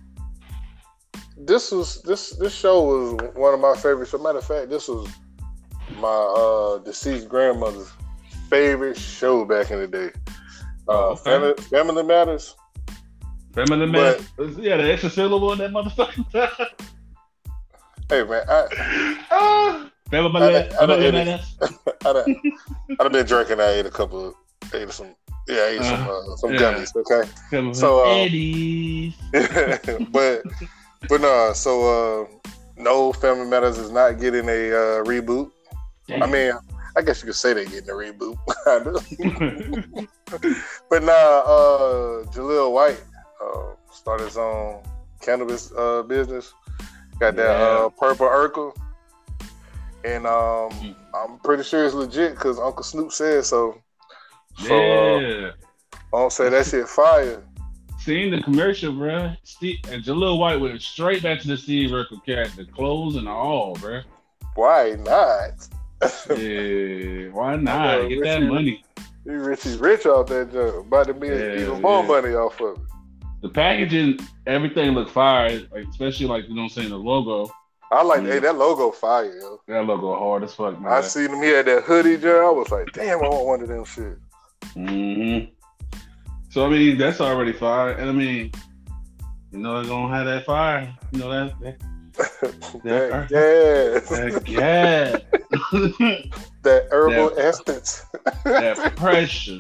this was this this show was one of my favorites. As a matter of fact, this was my uh, deceased grandmother's favorite show back in the day. Uh, Okay. Family, Family Matters. Family Man. Yeah, the extra syllable in that motherfucker. Hey man, I, Ah, Family I- Man. I- I- Family I- Man. I done, I done been drinking. I ate a couple. Of, ate some. Yeah, I ate some uh, some yeah. gummies. Okay. Family So, uh, Eddie's. but but no, so uh, no, Family Matters is not getting a uh, reboot. I mean, I guess you could say they're getting a reboot. But nah, uh, Jaleel White uh, started his own cannabis uh, business. Got that Yeah. uh, Purple Urkel. And um, I'm pretty sure it's legit because Uncle Snoop said so. So uh, yeah. I don't say that shit fire. Seen the commercial, bro. Steve and Jaleel White went straight back to the Steve Urkel character, clothes and all, bro. Why not? Yeah, why not? Yeah, Get that Richie- money. You rich, he's rich off that junk. About to be Yeah, even more yeah. money off of it. The packaging, everything looked fire, like especially like you know what I'm saying, the logo. I like Yeah. hey, that logo fire, yo. That logo hard as fuck, man. I seen him. He had that hoodie, Joe. I was like, damn, I want one of them shit. Mm-hmm. So I mean, that's already fire, and I mean, you know, they're gonna have that fire. You know that that that gas, that gas, that herbal that- essence. that pressure.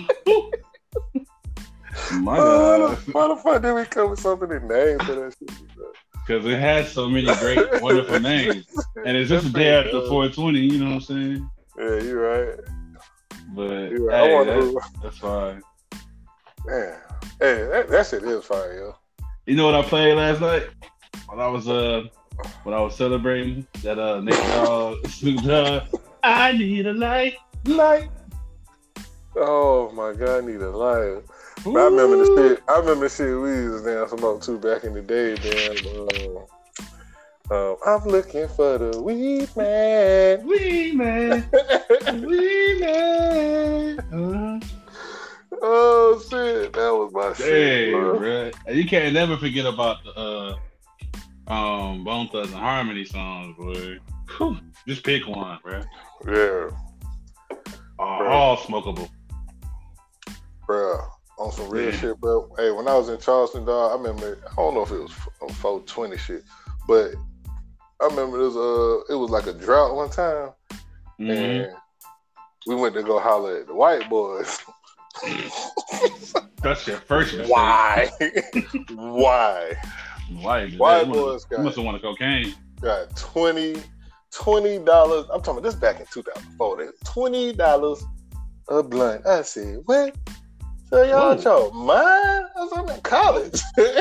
My Oh, God, why the fuck did we come with so many names for that shit? because it has so many great, wonderful names, and it's just a day after four twenty. You know what I'm saying? Yeah, you're right. But You're right. I hey, wonder that, who. that's fine. Man, hey, that, that shit is fire, yo. You know what I played last night when I was uh when I was celebrating that uh Nate Dogg, Snoop Dogg. I need a light, light. Oh my god, I need a liar. I remember the shit. I remember the shit we was dancing about too back in the day, man. Uh, uh, I'm looking for the weed man. We man, we man. Uh-huh. Oh shit, that was my Hey, shit, bro. bro. And you can't never forget about the uh um Bone Thugs and Harmony songs, boy. Whew. Just pick one, bro. Yeah, All, Bro. all smokable. bro. On some real Yeah. shit, bro. Hey, when I was in Charleston, dog, I remember. I don't know if it was on four twenty shit, but I remember it was uh, it was like a drought one time, Mm-hmm. and we went to go holler at the white boys. That's your first mistake. Why? Why? Why? White You boys must- You must got, have wanted cocaine. got twenty dollars. I'm talking about this back in two thousand four. They twenty dollars a blunt. I said, what? So y'all, Whoa. y'all mine? I was I'm in college.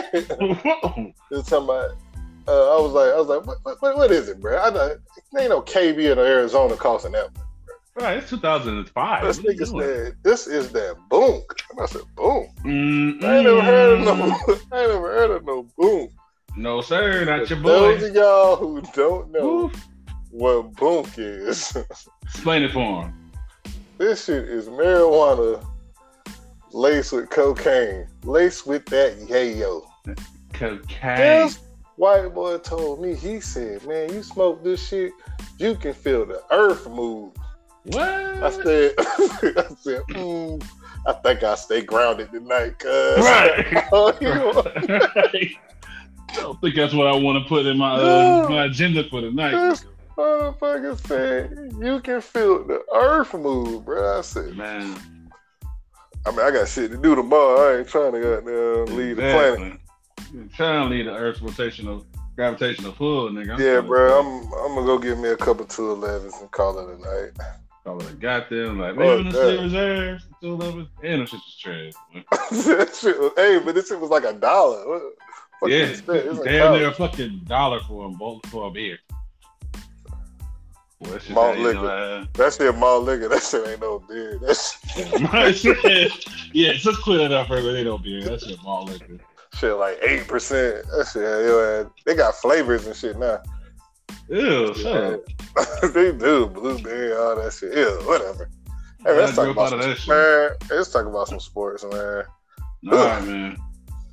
They was talking about. Uh, I was like, I was like, what, what, what- what is it, bro? I know, there ain't no K B in Arizona costing that much. Right, it's two thousand five. This nigga said, this is that boom. And I said, boom. Mm-mm. I ain't never heard of no. I ain't never heard of no boom. No, sir, not your For boy. those of y'all who don't know Oof. what boom is, Explain it for him. this shit is marijuana laced with cocaine, laced with that yayo. Cocaine. This white boy told me, he said, man, you smoke this shit, you can feel the earth move. What? I said, I said, mm, I think I'll stay grounded tonight, cuz. Right. Oh, you know, I don't think that's what I want to put in my uh, my agenda for tonight. this motherfucker said, you can feel the earth move, bro. I said, Man, I mean, I got shit to do tomorrow. I ain't trying to goddamn leave the planet. exactly. Trying to lead the Earth's rotational gravitational pull, nigga. I'm Yeah, trying to- bro. I'm I'm gonna go get me a couple two elevens and call it a night. I would have got them like, Oh, man, the God. reserves, two eleven, and them shit was trash. man. That shit was, hey, but this shit was like a dollar. What, what Yeah, you expect? It's in damn college. near a fucking dollar for a bowl for a beer. Well, that shit Malt ain't liquor. no, That shit malt liquor. That shit ain't no beer. That shit, uh, yeah, just clear that up earlier. They don't beer. That shit malt liquor. shit like eight percent. That shit, yo, they got flavors and shit now. Ew, shut up. They do blueberry, all that shit. Ew, whatever. Hey, let's I talk grew up about out of some, that shit. man. Let's talk about some sports, man. All right, man.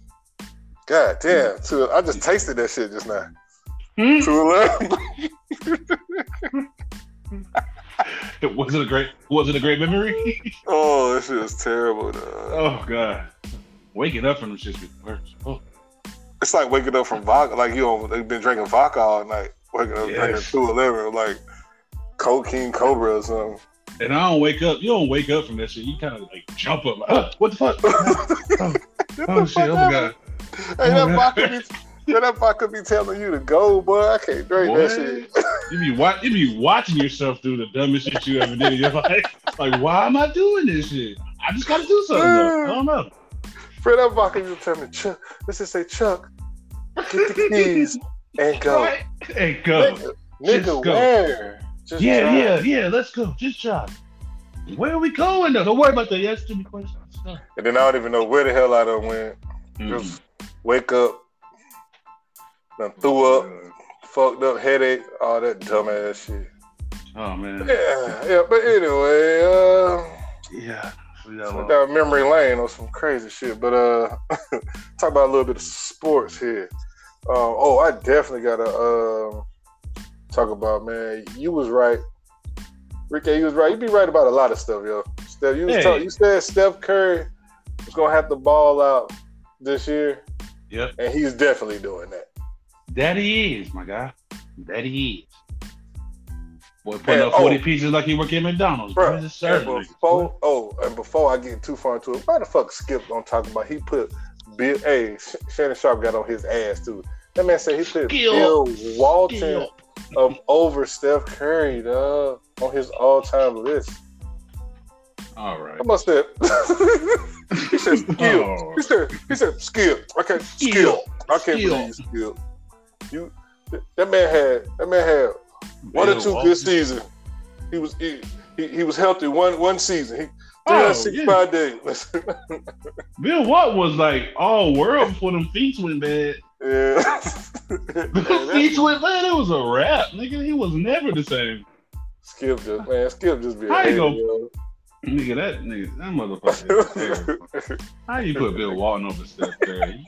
God damn. Two, I just tasted that shit just now. Hmm? two eleven. Was it a great? Was it a great memory? Oh, that shit was terrible. Dog. Oh god, waking up from them shits be worse. Oh, It's like waking up from vodka. Like you know, they've been drinking vodka all night. Waking up Yes. drinking two eleven, like Cocaine Cobra or something. and I don't wake up. You don't wake up from that shit. You kind of like jump up. Like, oh, what the fuck? oh, oh shit! Oh my god! Hey, Oh, that man. vodka be, that vodka be telling you to go, boy. I can't drink Boy, that shit. You be watch, you be watching yourself do the dumbest shit you ever did. You're like, like, why am I doing this shit? I just gotta do something. Though. I don't know. Fred, that vodka used to tell me, Chuck. Let's just say, Chuck, get the keys and go. Right? Hey, go. Nigga, nigga Just go. where? Just Yeah, drive. yeah, yeah. Let's go. Just try. Where are we going though? Don't worry about that. Yes, to me questions. No. And then I don't even know where the hell I done went. Mm. Just wake up, done threw up, fucked up, headache, all that dumbass shit. Oh man. Yeah, yeah. But anyway, uh, Yeah. We got went along. down memory lane on some crazy shit. But uh, talk about a little bit of sports here. Uh, oh, I definitely gotta uh, talk about, man. You was right, Ricky. You was right. You be right about a lot of stuff, yo. Steph, you was Hey. talk, you said Steph Curry was gonna have to ball out this year, Yep. and he's definitely doing that. That he is, my guy. That he is. Boy, putting And, up forty oh. pieces like he work at McDonald's. Bro, Bro, and just serving niggas, before, boy. oh, and before I get too far into it, why the fuck Skip don't talk about? He put Bill. Hey, Sh- Shannon Sharp got on his ass too. That man said he put Skill. Bill Walton Skill. of over Steph Curry, dog, on his all-time list. All right. I must have. He said skill. Oh. He said he said skill. I can't skill. Skill. I can't Skill. believe you skill. You that man had that man had one or Bill two Walton. good seasons. He was he, he, he was healthy one one season. He Oh, three hundred sixty-five days. Bill Walton was like all world before them feet went bad. Yeah. Them feet went bad. It was a wrap, nigga. He was never the same. Skip just man, Skip just be a How you hater, gonna- yo. Nigga, that nigga, that motherfucker. is terrible. How you put Bill Walton over Steph Curry?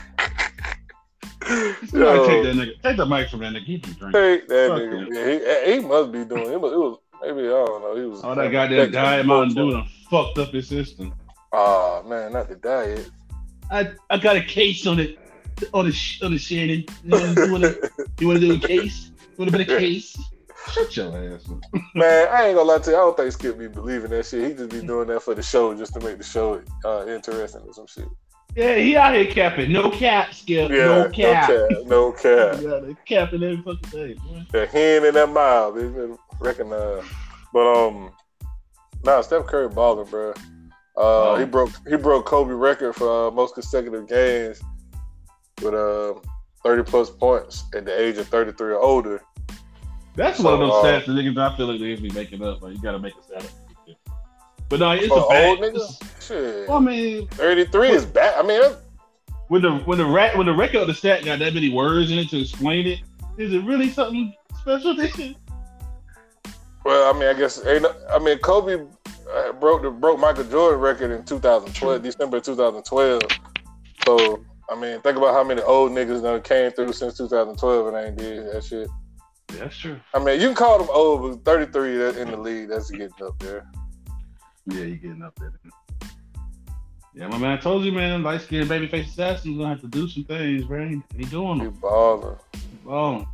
You gotta Yo, take that nigga. Take the mic from that nigga. He can drink. take that Fuck nigga. him. Yeah, he, he must be doing it. Was, it was maybe I don't know. He was All that goddamn diet Mountain Dew done fucked up his system. Oh man, not the diet. I, I got a case on it. On the sh- on the Shannon. You want to do a, you want to do a case? You want a bit of case? Shut your ass up. Man, I ain't gonna lie to you. I don't think Skip be believing that shit. He just be doing that for the show, just to make the show uh, interesting or some shit. Yeah, he out here capping. No cap, Skip. Yeah, no cap. no cap, no cap. Yeah, they capping every fucking day, boy. The hen in that mile, they been recognized. But um, nah, Steph Curry balling, bro. Uh, Oh. he broke he broke Kobe record for uh, most consecutive games with uh thirty plus points at the age of thirty-three or older. That's So, one of those uh, stats that niggas I feel like they be making up. Like you gotta make a stat up. But no, it's For a old fact. nigga, It's- shit, Well, I mean, thirty-three is bad. I mean, that's, when the when the rat when the record of the stat got that many words in it to explain it, is it really something special? well, I mean, I guess ain't. no- I mean, Kobe uh, broke the broke Michael Jordan record in two thousand twelve, December two thousand twelve. So, I mean, think about how many old niggas done came through since two thousand twelve and ain't did that shit. That's true. I mean, you can call them old, but thirty-three that- in the league, that's getting up there. Yeah, you getting up there. Yeah, my man, I told you, man, light skinned babyface assassin's gonna have to do some things, man. He doing He them. balling, Oh,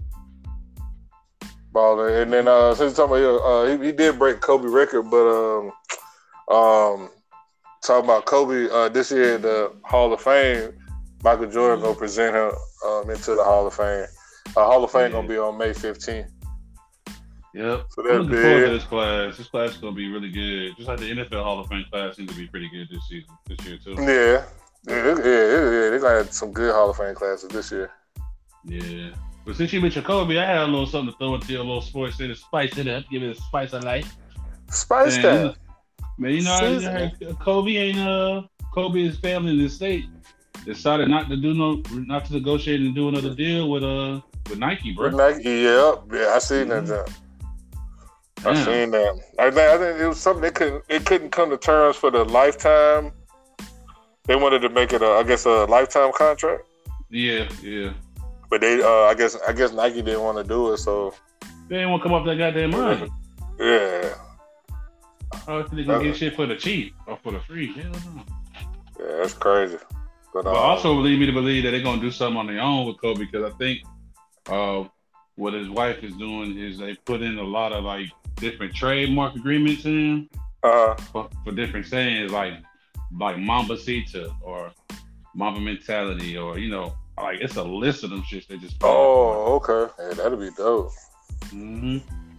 balling. And then, uh, since you're talking about, uh, he, he did break Kobe record, but um, um, talking about Kobe uh, this year at the Hall of Fame, Michael Jordan gonna present him um, into the Hall of Fame. Uh, Hall of Fame Yeah. gonna be on May fifteenth. yep. So I'm that's looking forward to big. this class. This class is gonna be really good. Just like the N F L Hall of Fame class seems to be pretty good this season, this year too. Yeah, yeah, yeah, yeah. yeah. They're gonna have some good Hall of Fame classes this year. Yeah. But since you mentioned Kobe, I had a little something to throw into your little sports center spice in it. Give it a spice of life. Spice Man, that. you know- Man, you know, I Season. heard Kobe ain't uh Kobe and his family in the state decided not to do no not to negotiate and do another deal with uh with Nike, bro. With Nike, yeah, yeah, I seen that. Mhm. Jump. I Damn. seen that. I think, I think it was something they couldn't. It couldn't come to terms for the lifetime They wanted to make it a, I guess, a lifetime contract. Yeah, yeah. But they, uh, I guess, I guess Nike didn't want to do it, so they didn't want to come off that goddamn money. Yeah. Oh, they gonna get shit for the cheap or for the free? Hell no. Yeah, that's crazy. But, but um, also lead me to believe that they're gonna do something on their own with Kobe because I think uh, what his wife is doing is they put in a lot of like different trademark agreements in uh, for, for different sayings like like Mambacita or Mamba mentality or you know like it's a list of them shits they just. Oh, okay. Yeah, that'd be dope. Mm-hmm.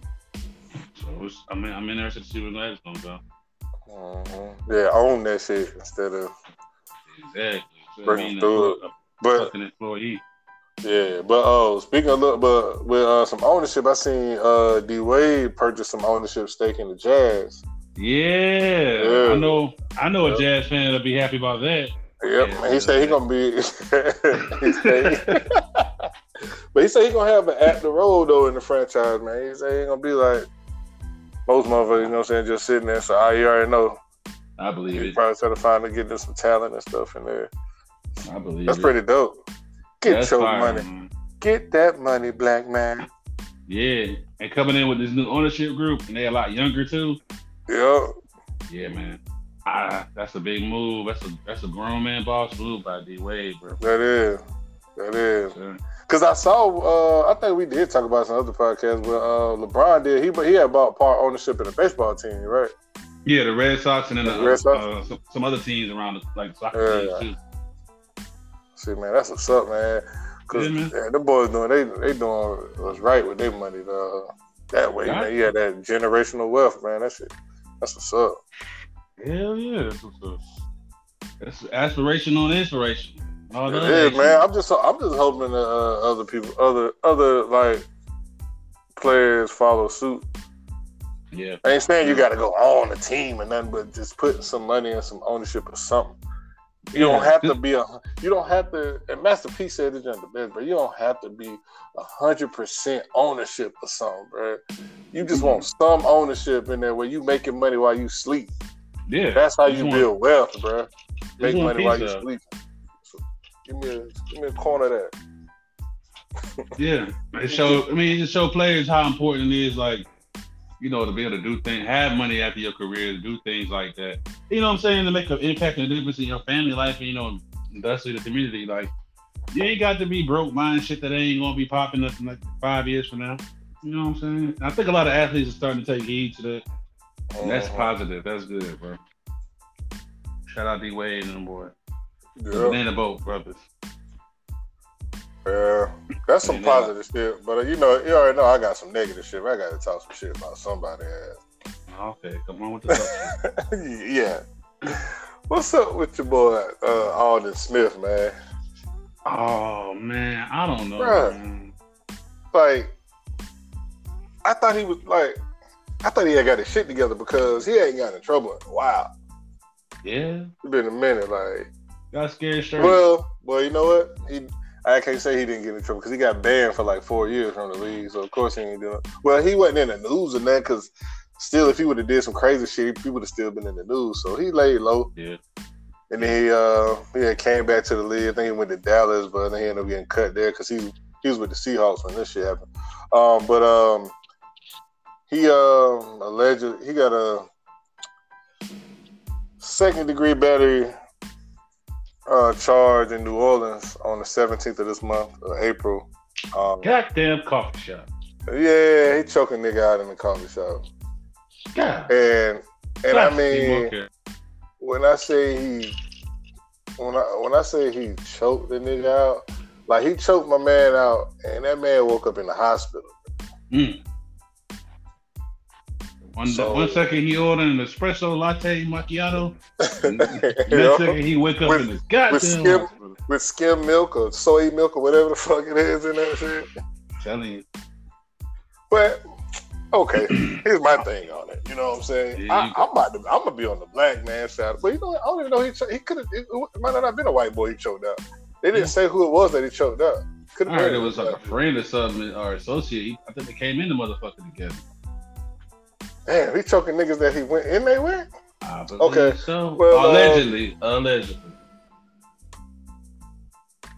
So it's, I mean, I'm interested to see where that's gonna go. Mm-hmm. Yeah, own that shit instead of exactly. So, bring I mean, through a, it. a But fucking employee. yeah, but oh, uh, speaking of look, but with uh, some ownership, I seen uh, D Wade purchase some ownership stake in the Jazz. Yeah, yeah. I know. I know yep. a Jazz fan that'll be happy about that. Yep, yeah, man, he said he gonna be. he said, but he said he gonna have an active role though in the franchise, man. He said he ain't gonna be like most motherfuckers, you know what I'm saying, just sitting there. So I already know. I believe he it. Probably try to find to get them some talent and stuff in there. I believe That's it. pretty dope. Get That's your fire, money. Man. Get that money, black man. Yeah, and coming in with this new ownership group, and they're a lot younger too. Yep. Yeah, man. Ah, that's a big move. That's a that's a grown man boss move by D Wade, bro. That is. That is. Sure. Cause I saw, uh, I think we did talk about some other podcasts, but uh, LeBron did. He he had bought part ownership in the baseball team, right? Yeah, the Red Sox and then the, the Red Sox? Uh, some, some other teams around, the, like soccer yeah. teams too. See, man, that's what's up, man. Cause yeah, man. Yeah, them boys doing they they doing what's right with their money, though. That way, right. man, you had that generational wealth, man. That shit, that's what's up. Hell yeah, that's what's up. That's aspiration on inspiration. All it is, man. I'm just I'm just hoping that uh, other people, other other like players follow suit. Yeah, I ain't saying you got to go on the team and nothing, but just putting some money and some ownership or something. You yeah. don't have to be a. You don't have to. And Master P said it in the best, but you don't have to be a hundred percent ownership or something, bro. You just mm-hmm. want some ownership in there where you making money while you sleep. Yeah, that's how you want, build wealth, bro. Make money while you of. sleep. So give me a give me a corner of that. Yeah, it show. I mean, it just show players how important it is, like, you know, to be able to do things, have money after your career, to do things like that. You know what I'm saying? To make an impact and a difference in your family life and, you know, thusly the community. Like, you ain't got to be broke buying shit that ain't gonna be popping up in like five years from now. You know what I'm saying? I think a lot of athletes are starting to take heed to that. And that's positive. That's good, bro. Shout out D Wade and them boy. Yeah. Banana Boat brothers. Yeah, that's some positive shit. But uh, you know, you already know I got some negative shit. I got to talk some shit about somebody else. Okay, come on with the yeah. What's up with your boy uh, Alden Smith, man? Oh man, I don't know. Bruh, man. Like, I thought he was like, I thought he had got his shit together because he ain't got in trouble in a while. Yeah, it's been a minute. Like, got scared straight. Well, well, you know what? He, I can't say he didn't get in trouble because he got banned for like four years from the league. So of course he ain't doing it. Well, he wasn't in the news and that because still, if he would have did some crazy shit, he would have still been in the news. So he laid low. Yeah. And then he uh he had came back to the league. I think he went to Dallas, but then he ended up getting cut there because he he was with the Seahawks when this shit happened. Um, but um he um alleged he got a second degree battery uh charge in New Orleans on the seventeenth of this month, uh, April. Um, Goddamn coffee shop. Yeah, he choking nigga out in the coffee shop. God. And and God, I mean, when I say he, when I when I say he choked the nigga out, like he choked my man out, and that man woke up in the hospital. Mm. One, so, one second he ordered an espresso latte macchiato. Next second he wake up with, in his goddamn with skim, with skim milk or soy milk or whatever the fuck it is in that shit. I'm telling you. But okay, here's my thing on it. You know what I'm saying? Yeah, I, I'm about to, I'm gonna be on the black man side, but you know, I don't even know he he could have. It, it might not have been a white boy he choked out. They didn't say who it was that he choked out. I heard it was like a friend or something or associate. I think they came in the motherfucker together. Damn, he choking niggas that he went in they with? I believe okay. So well, allegedly, uh, allegedly.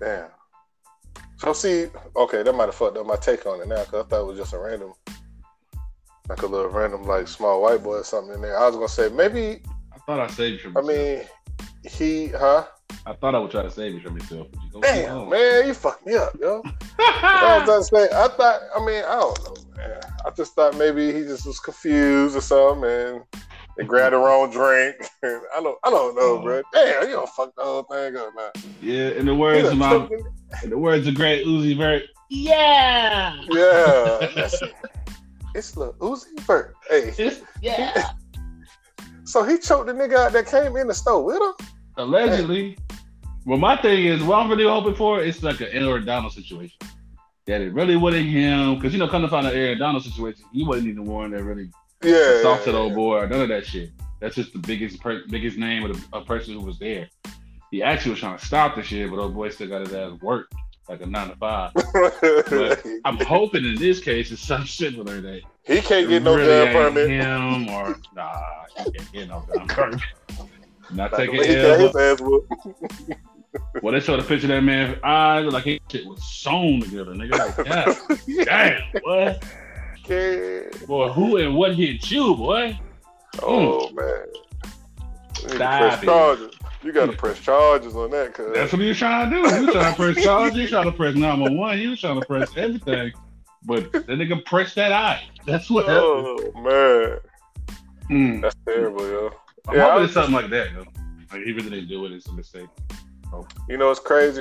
Damn. So see, okay, that might have fucked up my take on it now because I thought it was just a random, like a little random, like small white boy or something in there. I was gonna say maybe. I thought I saved you from I myself. mean, he, huh? I thought I would try to save you from yourself. But you go Damn, man, you fucked me up, yo. I was gonna say, I thought, I mean, I don't know, man. I just thought maybe he just was confused or something, and they grabbed the wrong drink. I don't, I don't know, Oh. bro. Damn, you don't fuck the whole thing up, man. Yeah, in the words of my, in the words of Great Uzi Vert. Yeah. Yeah, that's it. It's the Uzi Vert. Hey, It's, yeah. so he choked the nigga out that came in the store with him. Allegedly. Well, my thing is, what I'm really hoping for is like an Aaron Donald situation. That it really wasn't him, because you know, come to find out Aaron Donald situation, he wasn't even the one that really Yeah, assaulted yeah, old yeah. boy or none of that shit. That's just the biggest per- biggest name of the, a person who was there. He actually was trying to stop the shit, but old boy still got his ass work like a nine to five. But I'm hoping in this case it's some shit with her that he can't get no really gun ain't permit. him or nah, he can't get no gun permit. Not Like, taking he got L. his ass whooped. Well, they showed a picture of that man's eyes like his shit was sewn together. Nigga, like, God, damn, boy. Okay. Boy, who and what hit you, boy? Oh man. You need to Stop press it. charges. You gotta press charges on that, cuz. That's what he was trying to do. He was trying to press charge. He was trying to press nine one one. He was trying to press everything. But that nigga pressed that eye. That's what happened. Oh man. Mm. That's terrible, yo. I'm Yeah, I hoping was it's something like that, though. Like, he really didn't do it. It's a mistake. You know, it's crazy.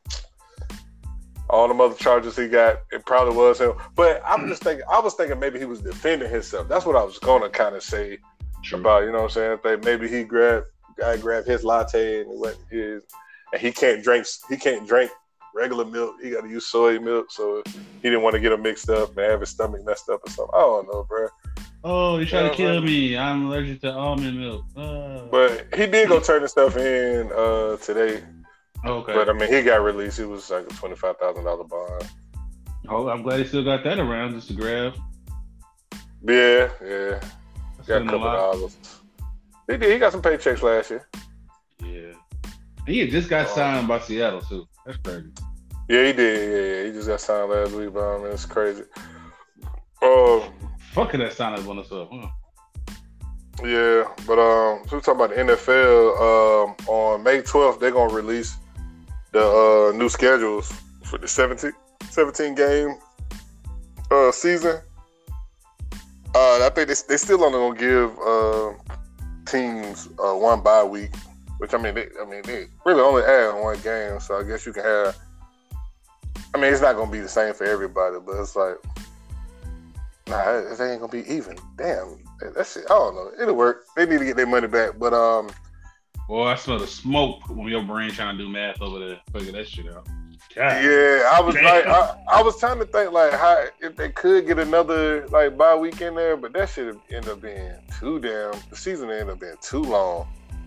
All the other charges he got, it probably was him. But I'm just thinking, I was thinking maybe he was defending himself. That's what I was gonna kind of say True. about, you know what I'm saying? Think maybe he grabbed, guy grabbed his latte and it wasn't his, and he can't drink, he can't drink regular milk. He got to use soy milk, so he didn't want to get him mixed up and have his stomach messed up or something. I don't know, bro. Oh, you trying Yeah, to kill right. me. I'm allergic to almond milk. Uh. But he did go turn himself in uh, today. Okay. But I mean, he got released. It was like a twenty-five thousand dollars bond. Oh, I'm glad he still got that around just to grab. Yeah, yeah. That's Got a a couple lot. dollars. He did. He got some paychecks last year. Yeah. He had just got Oh. signed by Seattle, too. That's crazy. Yeah, he did. Yeah, yeah. He just got signed last week, but I mean, it's crazy. Um, Fucking that sign on us up, huh? yeah, but um, so we're talking about the N F L. Um, on May twelfth, they're gonna release the uh, new schedules for the seventeen, seventeen game uh, season. Uh, I think they they still only gonna give uh, teams uh, one bye week, which I mean, they, I mean, they really only add one game, so I guess you can have. I mean, it's not gonna be the same for everybody, but it's like, nah, it ain't gonna be even. Damn, that shit. I don't know. It'll work. They need to get their money back, but um, Boy, I smell the smoke when your brain trying to do math over there. Figure that shit out. God. yeah, I was Damn. like, I, I was trying to think like how if they could get another like bye week in there, but that should end up being too damn. The season ended up being too long.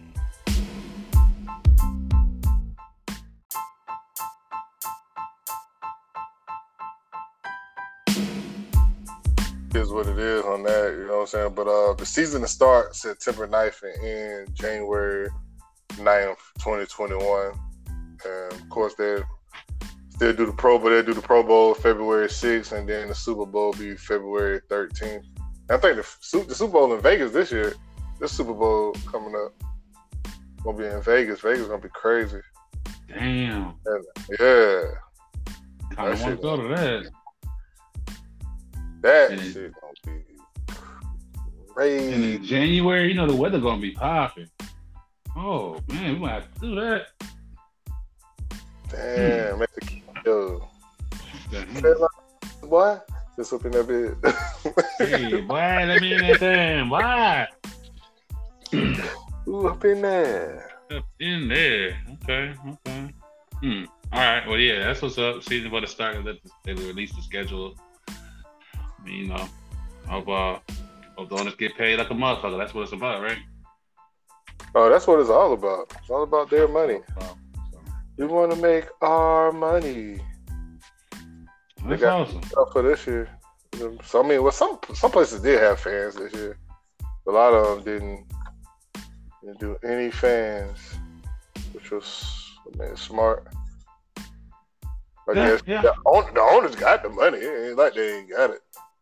Is what it is on that, you know what I'm saying? But uh, the season to start September ninth and end January ninth, twenty twenty-one. And of course, they still do the Pro Bowl. They do the Pro Bowl February sixth, and then the Super Bowl be February thirteenth. I think the, Su- the Super Bowl in Vegas this year. This Super Bowl coming up gonna be in Vegas. Vegas gonna be crazy. Damn. Yeah, Kind of That want shit to go to that. that And it- shit gonna be And crazy. in January, you know, the weather going to be popping. Oh, man, we might have to do that. Damn, man. Yo, Damn. boy, just up in that bed. Hey, boy, let me in that thing. Why? Ooh, up in there. Up in there. Okay, okay. Hmm. All right. Well, yeah, that's what's up. Season for the start. That they release the schedule. I mean, you know, hope uh, hope the owners get paid like a motherfucker. That's what it's about, right? Oh, that's what it's all about. It's all about their money. So, so, We want to make our money. that's got- awesome. Up for this year. So I mean, well, some some places did have fans this year. A lot of them didn't, didn't do any fans, which was I mean smart. I Yeah, guess yeah. the, own, the owners got the money. It ain't like they ain't got it.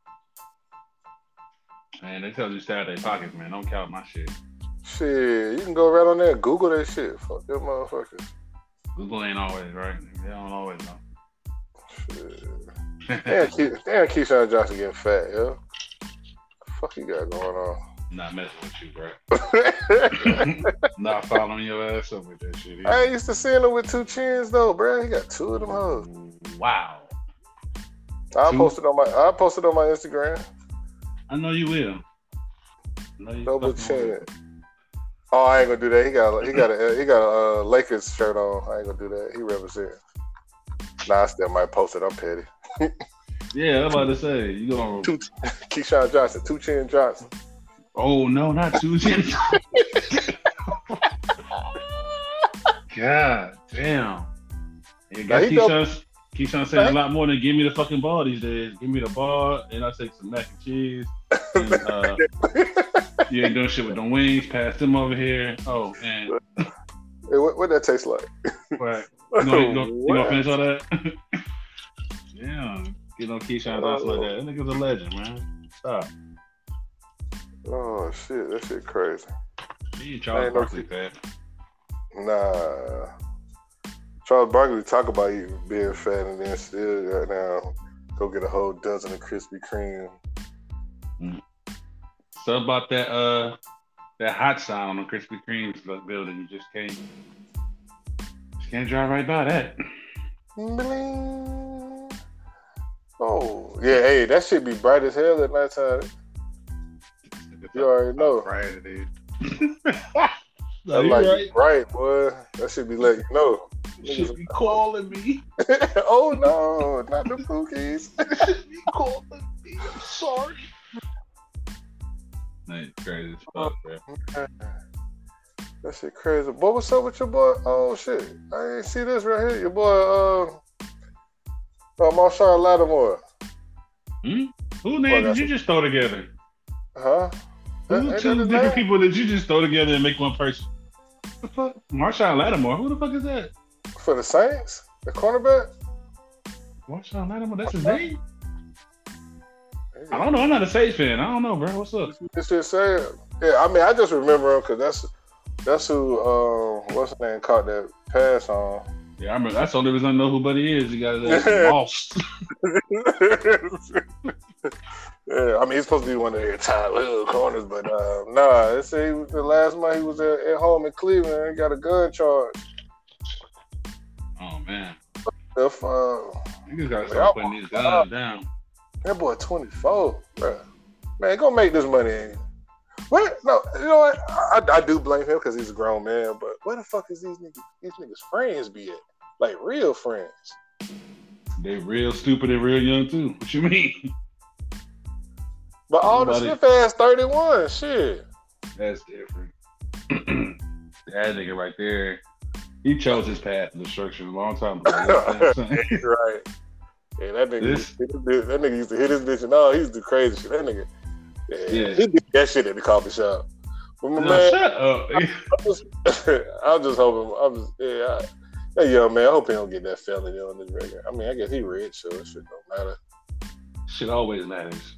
Man, they tell you stay out of their pockets, man. Don't count my shit. Shit, you can go right on there and Google that shit. Fuck them motherfuckers. Google ain't always right. They don't always know. Shit. Damn, Ke- damn, Keyshawn Johnson getting fat, yo. The fuck you got going on? Not messing with you, bro. Not following your ass up with that shit. I used to see him with two chins though, bro. He got two of them hoes. Wow. I Two? posted on my I posted on my Instagram. I know you will. I know you Double fucking will. chin. Oh, I ain't gonna do that. He got he got a he got a uh, Lakers shirt on. I ain't gonna do that. He represent. Nah, I still might post it. I'm petty. Yeah, I'm about to say you gonna. Two, Keyshawn Johnson, two chin Johnson. Oh no, not two chins. God damn. Yeah, Now, got he Keyshawn, Keyshawn saying Nah, a lot more than give me the fucking ball these days. Give me the ball and I take some mac and cheese. And, uh, you ain't doing shit with the wings. Pass them over here. Oh, and Hey, what what that taste like? right. You gonna, you gonna, you gonna What? finish all that? Yeah. Get on Keyshawn Johnson like that. That nigga's a legend, man. Stop. Oh shit, that shit crazy. He ain't I Charles ain't no Barkley, Key- fat. Nah. Charles Barkley talk about you being fat and then still right now go get a whole dozen of Krispy Kreme. So about that uh that hot sign on the Krispy Kreme's building, you just can't just can't drive right by that. Bling. Oh yeah, hey, that shit be bright as hell at nighttime. You already know. Right, it is. That you light right. be bright, boy. That should be letting you know. Should be calling me. Oh no, not the Pookies. Should be calling me. I'm sorry. That's crazy as fuck, bro. That shit crazy. Boy, what's up with your boy? Oh shit, I ain't see this right here. Your boy, uh, uh Marshawn Lattimore. Hmm? Who name Well, did you just throw together? Huh? Who Ain't the that two his different name? people that you just throw together and make one person? What the fuck? Marshawn Lattimore. Who the fuck is that? For the Saints, the cornerback. Marshawn Lattimore. That's his name? I don't know. I'm not a Saints fan. I don't know, bro. What's up? This shit say, yeah. I mean, I just remember him because that's that's who. Uh, what's his name? Caught that pass on. Yeah, I remember. That's the only reason I know who Buddy is. He got his ass lost. Yeah, I mean, he's supposed to be one of their top little corners, but uh, nah. They say he was, the last month he was at, at home in Cleveland. He got a gun charge. Oh man, If uh, niggas gotta start putting these guns down. that boy twenty-four, bro. Man, go make this money. What? No, you know what? I, I do blame him because he's a grown man. But where the fuck is these niggas? These niggas friends be at? Like real friends. They real stupid and real young too. What you mean? But all the Nobody- stiff ass thirty-one, shit. That's different. That nigga right there, he chose his path to destruction a long time ago. You know what I'm saying? Right. Yeah, that nigga, This- used to hit his bitch- that nigga used to hit his bitch and all. He used to do crazy shit. That nigga, yeah, Yeah. he did that shit at the coffee shop. But my No, man, shut up. I'm just, I'm just hoping. I'm just, yeah, I, that young man. I hope he don't get that felony on this record. I mean, I guess he rich, so it shit don't matter. Shit always matters.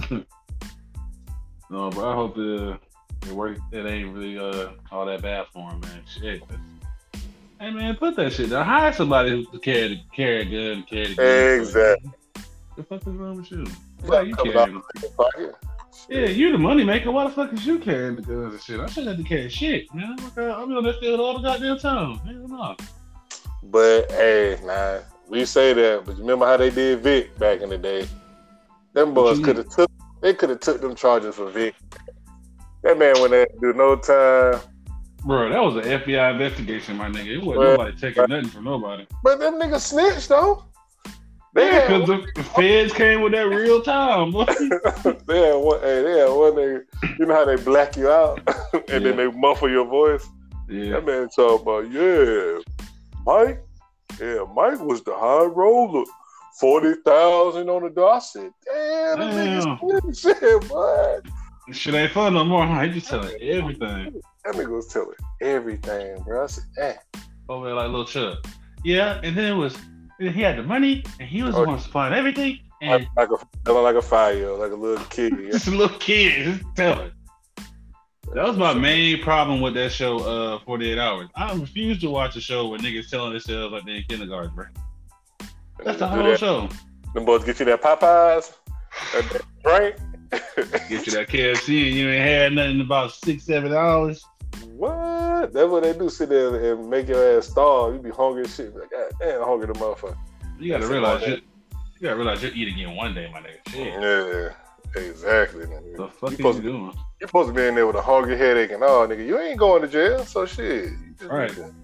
No, but I hope the it work. It ain't really uh all that bad for him, man. Shit. That's- Hey man, put that shit down. Hire somebody who to carry the carry a gun, carry the gun. Exactly. The fuck is wrong with you? It's Why like you coming out carrying? of your pocket. Yeah, you the money maker. Why the fuck is you carrying the guns and shit? I shouldn't have to carry shit, man. I'm like, I'll be on that field all the goddamn time. Hell no. But hey, nah, we say that, but you remember how they did Vic back in the day? Them What boys you could have took. They could have took them charges for Vic. That man went there to do no time. Bro, that was an F B I investigation, my nigga. It wasn't Well, nobody taking nothing from nobody. But them niggas snitched though. They Yeah, had, because the feds came with that real time, boy. they had one. Hey, they had one nigga. You know how they black you out and Yeah. then they muffle your voice. Yeah. That man talk about yeah, Mike. Yeah, Mike was the high roller. Forty thousand on the door. I said, damn, that Damn. nigga shit, boy. This shit ain't fun no more, huh? He just telling everything. That nigga was telling everything, bro. I said, eh. Over there like little Chuck. Yeah, and then it was he had the money, and he was the Oh. one supplying everything. And Like a feeling like a five year old, like a little kid. Yeah. just a little kid, just tell it. That was my main problem with that show, uh, forty-eight hours. I refuse to watch a show where niggas telling themselves like they're in kindergarten, bro. That's the Do whole that. show. Them boys get you that Popeyes, that drink. Get you that K F C and you ain't had nothing in about six, seven hours. What? That's what they do. Sit there and make your ass starve. You be hungry as shit. Like, God damn, hungry the motherfucker. You gotta That's realize all you, that. you gotta realize you'll eat again one day, my nigga. Shit. Yeah, exactly. Nigga. The fuck you are supposed you to, doing? You're supposed to be in there with a hungry headache and all, nigga. You ain't going to jail, so shit. You just Right. need to-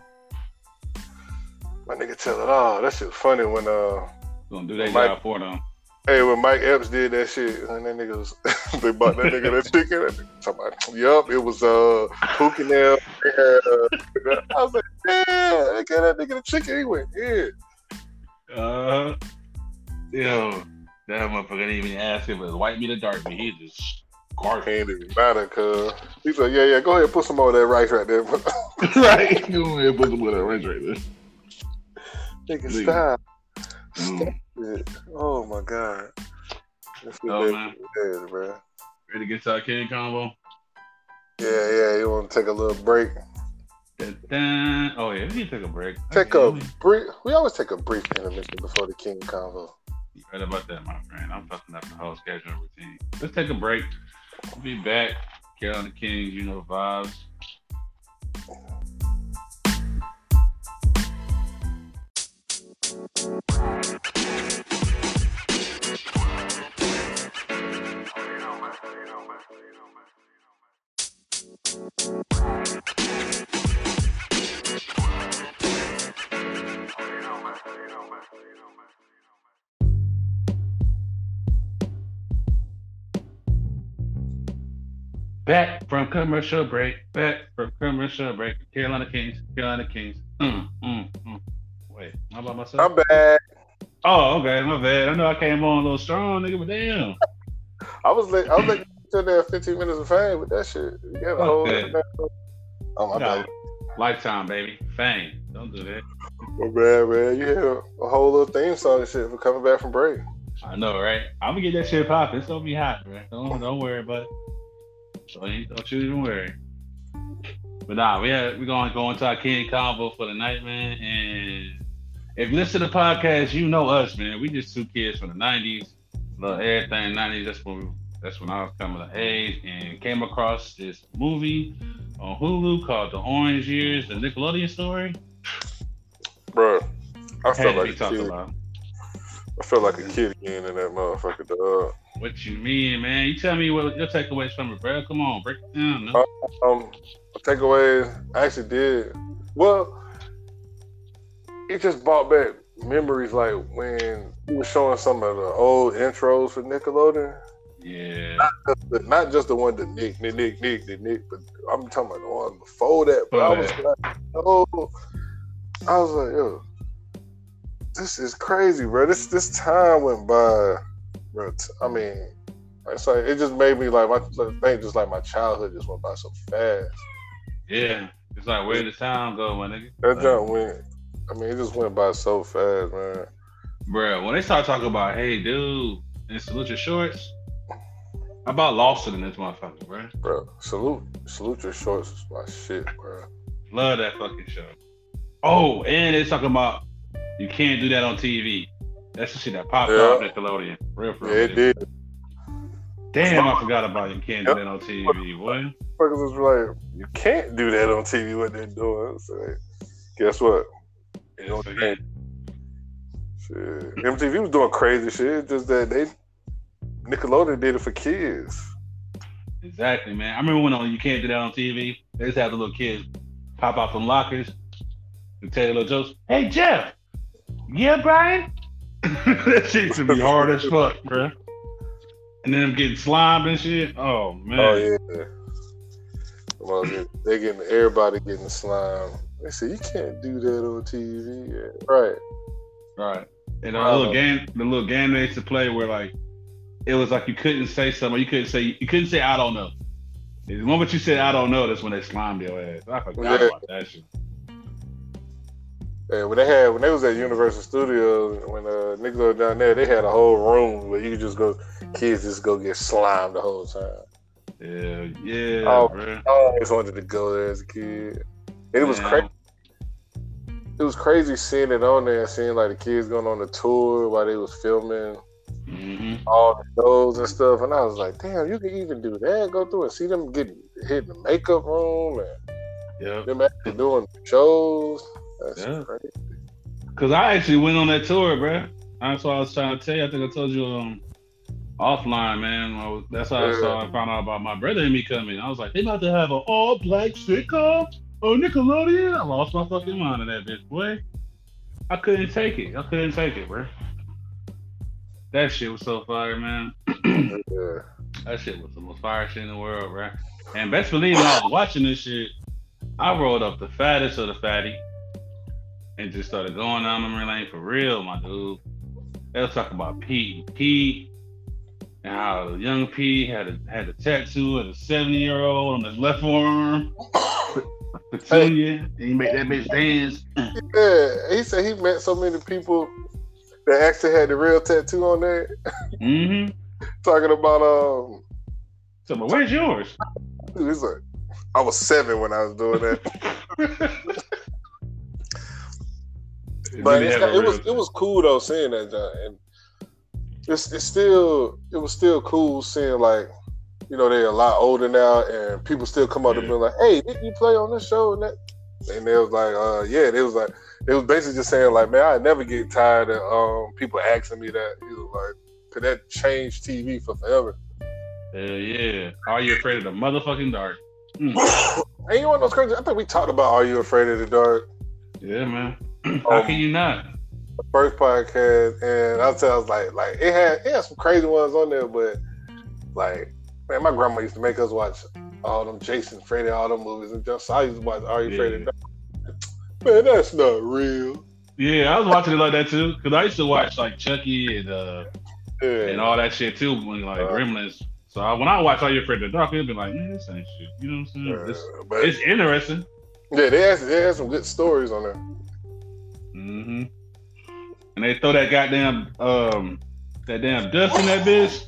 My nigga tell it all. That shit funny when uh, Gonna do that Mike- job for them. hey, when Mike Epps did that shit, and that nigga was, they bought that nigga that chicken. That nigga talking about, yup, it was uh, Pukinel. Uh, I was like, yeah, they gave that nigga the chicken. He went, yeah. Uh, yo, that motherfucker didn't even ask if it was white meat or dark meat. He just carved it. Ain't even matter, cuz. He said, yeah, yeah, go ahead, put some more of that rice right there. Right. Go ahead, put some of that rice right there. Nigga, Nigga. stop. Mm. Shit. Oh my god. That's what Oh, that man. is, bro. Ready to get to our King combo? Yeah, yeah, you want to take a little break? Dun-dun. Oh yeah, we need to take a break. Take Okay, a we- brief. We always take a brief intermission before the King convo. You right about that, my friend. I'm fucking up the whole schedule and routine. Let's take a break. We'll be back. Carolina Kings, you know vibes. Back from commercial break. Back from commercial break. Carolina Kings. Carolina Kings. Mm, mm, mm. Wait, how about myself? I'm back. Oh, okay, my bad. I know I came on a little strong, nigga, but damn. I was like, I was like, till there fifteen minutes of fame with that shit. You got a Fuck whole. that. Oh my No. bad. Lifetime, baby. Fame. Don't do that. My bad, man. You had a, a whole little theme song and shit for coming back from break. I know, right? I'm gonna get that shit popping. It's gonna be hot, bro. Don't don't worry about it. Don't, don't you even worry. But nah, we had, we're gonna go into our King Convo for the night, man. And if you listen to the podcast, you know us, man. We just two kids from the nineties. Love everything nineties. That's when we, that's when I was coming of age and came across this movie on Hulu called The Orange Years, the Nickelodeon story. Bro, I Had felt to like be a talked kid. about. I felt like a kid again in that motherfucker, dog. What you mean, man? You tell me what your takeaways from it, bro. Come on, break it down. No? Um, takeaways, I actually did. Well, it just brought back memories like when he was showing some of the old intros for Nickelodeon. Yeah. But not just the one that Nick, Nick, Nick, Nick, Nick, Nick, but I'm talking about the one before that. But I was like, oh, I was like, yo, this is crazy, bro. This this time went by, bro. I mean, it's like it just made me like my I think just like my childhood just went by so fast. Yeah. It's like, where did the time go, my nigga? That Like, jump went. I mean, it just went by so fast, man. bro, when they start talking about, hey, dude, and salute your shorts, I about lost it in this motherfucker, bro. Bro, salute, salute your shorts is my shit, bro. Love that fucking show. Oh, and they're talking about you can't do that on T V. That's the shit that popped Yeah. off Nickelodeon. Real for Yeah, real. it did. Damn, I forgot about you can't do that on T V, boy. Fuckers was like, you can't do that on T V. What they're doing? It's like, guess what? You don't Forget. Shit. M T V was doing crazy shit. It's just that they Nickelodeon did it for kids. Exactly, man. I remember when on You Can't Do That on T V, they just have the little kids pop out from lockers and tell little jokes. Hey, Jeff. Yeah, Brian? That shit used to be hard as fuck, bro. And then them getting slimed and shit. Oh, man. Oh yeah. Well, they- they getting everybody getting slime. They say you can't do that on T V. Yeah. Right. Right. And the Wow. little game, the little game they used to play where like it was like you couldn't say something, you couldn't say you couldn't say I don't know. The moment you said I don't know, that's when they slimed your ass. I forgot Yeah. about that shit. Yeah, when they had when they was at Universal Studios, when uh niggas were down there, they had a whole room where you could just go, kids just go get slimed the whole time. Yeah, yeah, Oh, bro. I always wanted to go there as a kid. And it was Man. crazy. It was crazy seeing it on there, seeing like the kids going on the tour while they was filming Mm-hmm. all the shows and stuff. And I was like, damn, you can even do that. Go through and see them getting hit in the makeup room and Yep. them actually doing shows. That's Yeah. crazy. Cause I actually went on that tour, bro. That's what I was trying to tell you. I think I told you um offline, man. I was, that's how I saw. I found out about my brother and me coming. I was like, they about to have an all black sitcom on Nickelodeon. I lost my fucking mind in that bitch, boy. I couldn't take it. I couldn't take it, bro. That shit was so fire, man. Yeah. That shit was the most fire shit in the world, bro. And best believe when I was watching this shit, I rolled up the fattest of the fatty and just started going down memory lane for real, my dude. They was talking about Pete and Pete and how young Pete had a had a tattoo of a seventy year old on his left forearm. Petunia, and he made that bitch dance. Yeah, he said he met so many people that actually had the real tattoo on there. Mm-hmm. Talking about um, So, but where's yours? he's like, I was seven when I was doing that. But it's, it was it was cool though seeing that, John. And it's it's still it was still cool seeing like, you know, they're a lot older now and people still come up to me like, hey, didn't you play on this show and that? And they was like, uh, yeah, they was like, they was basically just saying like, man, I never get tired of um people asking me that. He was like, could that change T V for forever? Hell yeah. Are you afraid of the motherfucking dark? Mm. And you know what's crazy? I think we talked about Are You Afraid of the Dark? Yeah, man. How Um, can you not? The first podcast, and I'll tell us like like it had it had some crazy ones on there, but like man, my grandma used to make us watch all them Jason, Freddy, all them movies, and just I used to watch Are You Afraid of the Dark? Man, that's not real. Yeah, I was watching it like that too, because I used to watch like Chucky and uh Yeah. and all that shit too, when like Uh, Gremlins. So I, when I watch Are You Afraid of the Dark, it'd be like, man, this ain't shit. You know what I'm saying? Uh, It's, but it's interesting. yeah, they had they had some good stories on there. Mm-hmm. And they throw that goddamn um that damn dust in that bitch.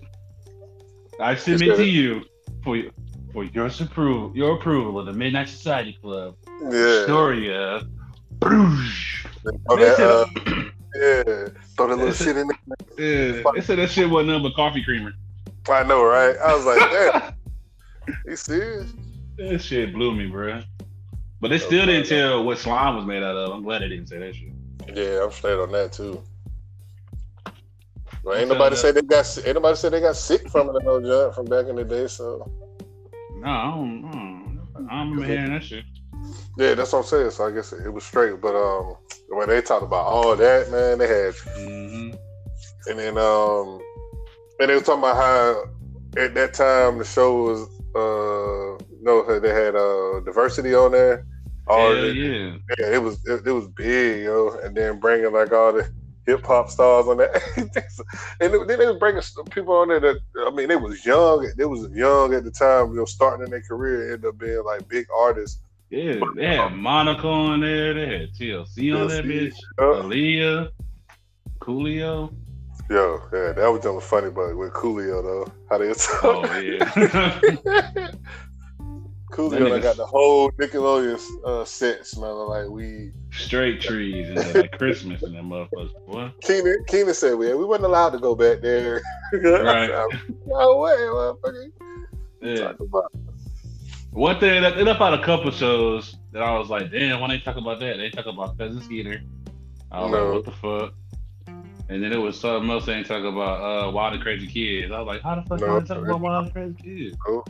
I submit to you for your for your approval your approval of the Midnight Society Club. Yeah. Story of Bruges. Oh, They that, said, uh, yeah. Throw that little shit in there. yeah, they said that shit wasn't nothing but coffee creamer. I know, right? I was like, damn. You serious? That shit blew me, bro. But they still didn't tell what slime was made out of. I'm glad they didn't say that shit. Yeah, I'm straight on that too. Well, ain't nobody say they got ain't nobody said they got sick from it, no job from back in the day. So No, I don't, I don't, I don't remember hearing that shit. yeah, that's what I'm saying. So I guess it, it was straight. But um, when they talked about all that, man, they had, Mm-hmm. and then um, and they was talking about how at that time the show was uh, you know, they had uh diversity on there. All Hell the- yeah. Yeah, it was it, it was big, yo, and then bringing like all the hip hop stars on that, and then they was bringing people on there that I mean they was young, they was young at the time, you know, starting in their career, ended up being like big artists. Yeah, they had Monica on there. They had T L C on that bitch. Yeah. Aaliyah, Coolio. Yo, yeah, that was just funny, but with Coolio though, how they talk. Oh yeah. Coolio, That I nigga- got the whole Nickelodeon uh, set smelling like weed. Straight trees and uh, like Christmas and that motherfucker. Boy. Keenan, Keenan said we we wasn't allowed to go back there. Right. No way, motherfucker. Yeah. Talk about. One thing that they left out a couple shows that I was like, damn, when they talk about that, they talk about Cousin Skeeter. I was No. like, what the fuck? And then it was something else they talk about uh, Wild and Crazy Kids. I was like, how the fuck No. no. they talk about Wild and Crazy Kids? No.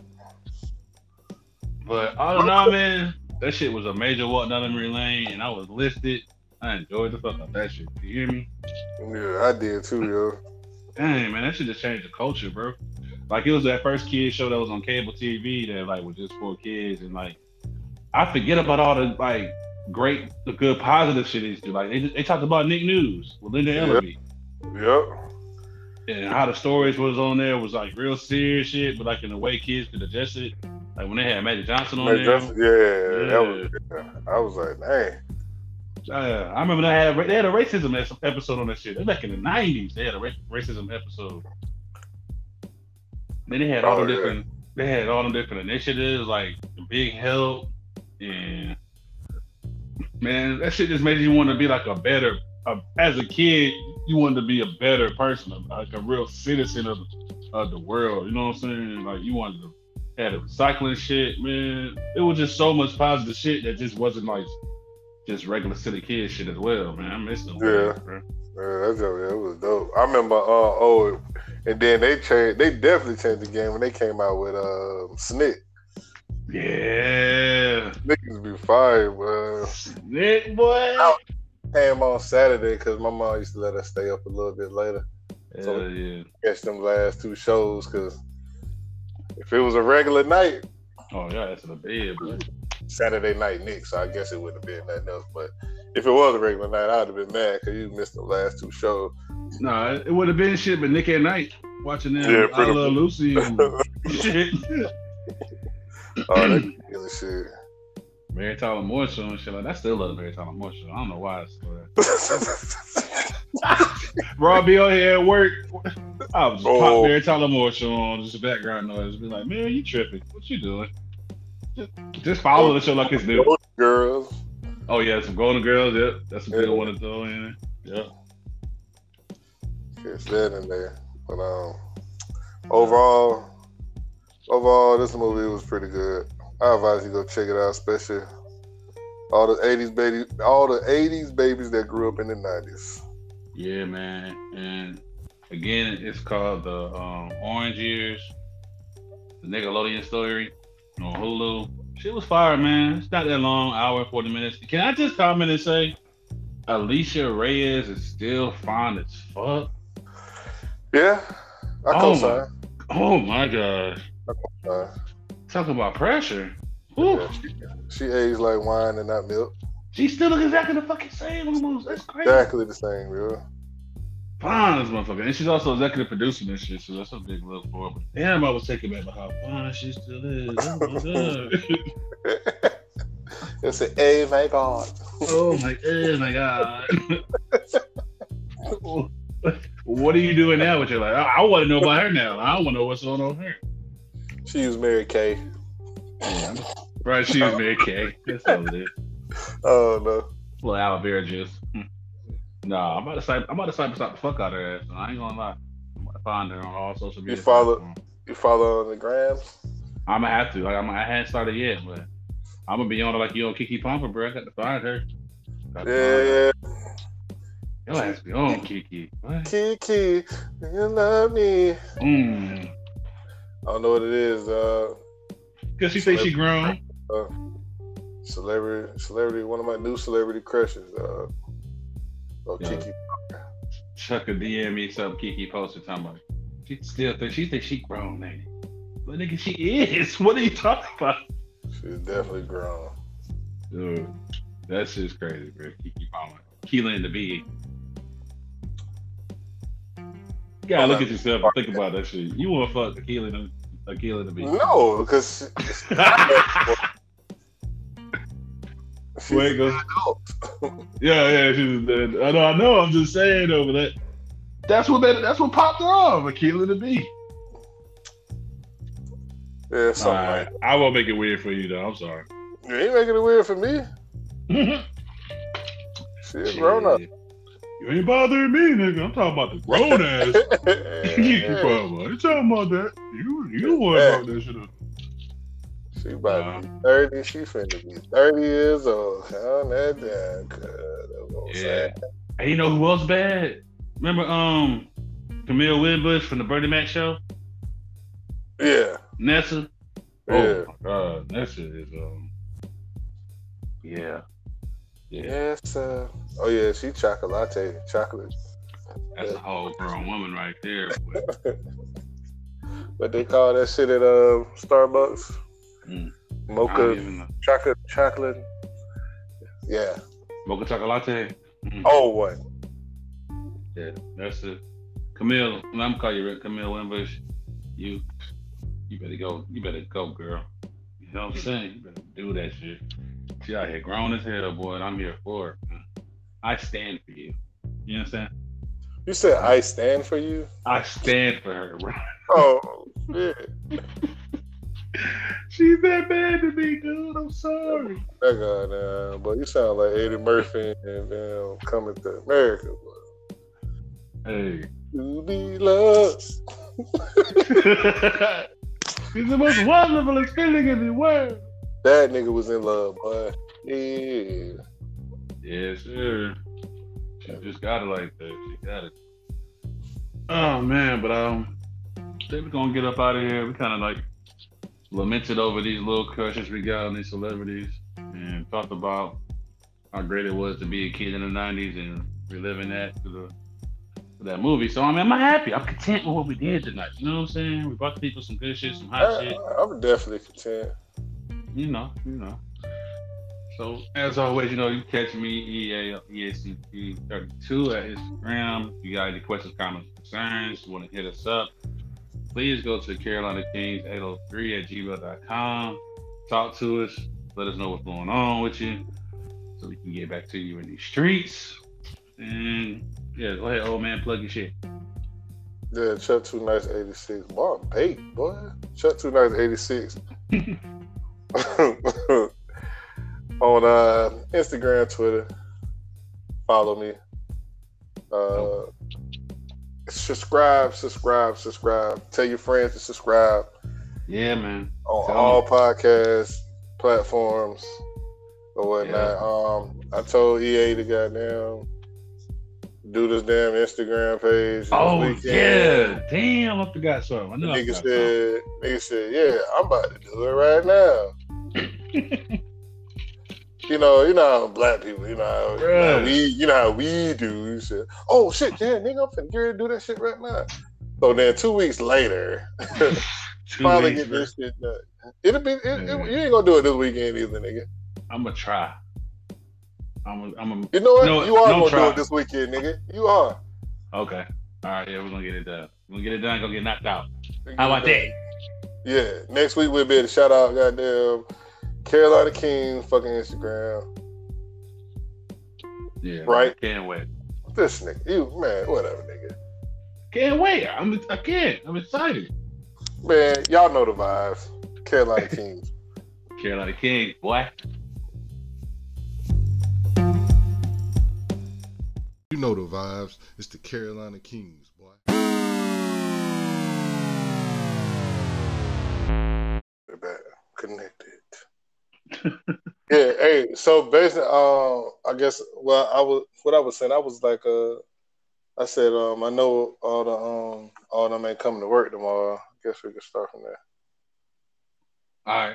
But I don't know, man. That shit was a major walk down memory lane, and I was listed. I enjoyed the fuck out that shit. You hear me? Yeah, I did too, yo. Dang, man, that shit just changed the culture, bro. Like it was that first kid show that was on cable T V that like was just for kids, and like I forget about all the like great, the good positive shit they used to do. Like they they talked about Nick News with Linda Yep. Ellaby, Yep. and how the stories was on there was like real serious shit, but like in the way kids could digest it. Like when they had Magic Johnson on Like, there. just- yeah, that was. Yeah. I was like, dang. Uh, I remember they had a, they had a racism episode on that shit. They back in the nineties. They had a ra- racism episode. Then they had all Oh, the yeah. different. They had all them different initiatives like Big Help and man, that shit just made you want to be like a better. A, as a kid, you wanted to be a better person, like a real citizen of of the world. You know what I'm saying? Like you wanted to had a recycling shit, man. It was just so much positive shit that just wasn't like just regular silly kid shit as well, man. I miss them. Yeah. days, bro. Yeah, that's yeah, it was dope. I remember, uh, oh, and then they changed. They definitely changed the game when they came out with uh, Snick. Yeah. Niggas be fire, bro. Nick boy. Came on Saturday because my mom used to let us stay up a little bit later. So- Hell yeah. Catch them last two shows because if it was a regular night, Oh yeah, that's the bed, bro. Saturday night Knicks, so I guess it wouldn't have been nothing else. But if it was a regular night, I'd have been mad because you missed the last two shows. Nah, it would have been shit, but Nick at Night watching them. Yeah, I pretty Love much. Lucy and shit. Oh, that killer shit. Mary Tyler Moore show and shit like that. I still love the Mary Tyler Moore show. I don't know why. It's still Bro, I'll be on here at work. I was just Oh. pop Mary Tyler Moore show on, just background noise. Be like, man, you tripping? What you doing? Just, just follow the show like it's new. Girls. Oh yeah, some Golden Girls. Yep, that's a good Yeah. one to throw in. Yeah. It's that in there. But um, overall, overall, this movie was pretty good. I advise you go check it out, especially all the eighties babies, all the eighties babies that grew up in the nineties. Yeah, man. And again, it's called the um, Orange Years, the Nickelodeon story on Hulu. Shit was fire, man. It's not that long, hour and forty minutes. Can I just comment and say, Alicia Reyes is still fine as fuck. Yeah, I Oh, co-sign. Oh my gosh. Uh, Talk about pressure. Whew. yeah, she, she aged like wine and not milk. She still looks exactly the fucking same almost. That's crazy. Exactly the same, bro. Fine, this motherfucker. And she's also executive producing this shit, so that's a big look for her. But damn, I was taken back by how fine she still is. Oh my god. It's an A, my God. Oh my, oh my god. What are you doing now with your life? I, I want to know about her now. I want to know what's going on with her. She was Mary Kay. Yeah. Right, she was Mary Kay. That's all it is. Oh no. Well, aloe vera juice. Hmm. Nah, I'm about to cyber, I'm about to cyber stop the fuck out of her ass. I ain't gonna lie. I'm about to find her on all social media. You follow- platforms. You follow on the grams? I'm gonna have to. Like, I'm, I hadn't started yet, but I'm gonna be on her like you on Kiki Palmer, bro. I got to find her. Got to find her. Yeah, Your ass be on Kiki. What? Kiki, you love me. Mm. I don't know what it is. Uh, Cause she thinks she grown. uh, celebrity, celebrity. One of my new celebrity crushes. Uh, oh, Yeah. Kiki. Chuck a D M me something Kiki posted talking about. She still thinks she thinks she grown, nigga. But nigga, she is. What are you talking about? She's definitely grown. Dude, that shit's crazy, bro. Kiki Palmer. Keelan and the Bee. You gotta look at yourself and think about that shit. You wanna fuck Keelan and Keelan and the Bee. No, because she's Wait, go. Yeah, yeah, she's dead. I know, I know. I'm just saying though, but that that's what that, that's what popped her off. Keelan and the Bee. yeah, All something right, like I won't make it weird for you though. I'm sorry. that. You ain't making it weird for me. She's grown up. You ain't bothering me, nigga. I'm talking about the grown ass. Kiki Palmer. You talking about that? You you the one about that shit up. She about to be thirty. She finna be thirty years old. Calm that down, cuz. That's what I'm Yeah. saying. And you know who else bad? Remember um Camille Winbush from the Bernie Mac show? Yeah. Nessa? Yeah. Oh my god, Nessa is um yeah. Yeah. Yes. Uh, oh yeah, she chocolate, chocolate. That's a whole grown woman right there. But, But they call that shit at uh, Starbucks. Mm. I don't Mocha even know. chocolate, chocolate. Yeah. Mocha chocolate. Mm. Oh, what? Yeah, that's it. Camille, I'm gonna call you Camille Winbush. You, you better go. You better go, girl. You know what I'm saying? You better do that shit. She out here grown as hell, boy, and I'm here for it. I stand for you. You understand? You said I stand for you? I stand for her, bro. Oh, shit. She's that bad to me, dude. I'm sorry. That guy, man. But you sound like Eddie Murphy and them coming to America, bro. Hey. To be loved. It's the most wonderful feeling in the world. That nigga was in love, boy. Yeah. Yes, sir. She just got it like that. She got it. Oh man, but um, then we're gonna get up out of here. We kind of like lamented over these little crushes we got on these celebrities, and talked about how great it was to be a kid in the nineties and reliving that to the to that movie. So I mean, I'm happy. I'm content with what we did tonight. You know what I'm saying? We brought the people some good shit, some hot I, shit. I'm definitely content. You know, you know. So as always, you know, you catch me E A E A C P thirty-two at Instagram. If you got any questions, comments, concerns, you want to hit us up, please go to Carolina Kings eight oh three at gmail dot com. Talk to us. Let us know what's going on with you so we can get back to you in these streets. And yeah, go ahead, old man, plug your shit. Yeah, Chuck Too Nice eighty-six. Boy, I'm baked, boy. Chuck Too Nice eighty-six. On uh, Instagram, Twitter. Follow me. Uh, subscribe, subscribe, subscribe. Tell your friends to subscribe. Yeah, man. On Tell all me. podcast platforms or whatnot. Yeah. Um, I told E A to goddamn do this damn Instagram page. Oh this weekend. yeah, damn! I forgot something. I know I Nigga forgot said, nigga said, yeah, I'm about to do it right now. You know, you know how black people, you know how, you know how we, you know how we do. You said, oh shit, yeah, nigga, I'm finna get ready to do that shit right now. So then two weeks later, Two finally weeks, get bro. this shit done. It'll be, it, it, Yeah. you ain't gonna do it this weekend either, nigga. I'm gonna try. I'm a, I'm a, You know what? No, you are don't gonna try. do it this weekend, nigga. You are. Okay. All right, yeah, we're gonna get it done. We're gonna get it done. Gonna get knocked out. How about that? Yeah. Next week we'll be able to shout out goddamn Carolina Kings fucking Instagram. Yeah. Right. Can't wait. This nigga, you man, whatever, nigga. Can't wait. I'm. I can't. I'm excited. Man, y'all know the vibes. Carolina Kings. Carolina Kings, boy. You know the vibes. It's the Carolina Kings, boy. They're back. Connected. Yeah, hey, so basically, um, I guess, well, I was, what I was saying, I was like, uh, I said, um, I know all the, um, all them ain't coming to work tomorrow. I guess we can start from there. All right.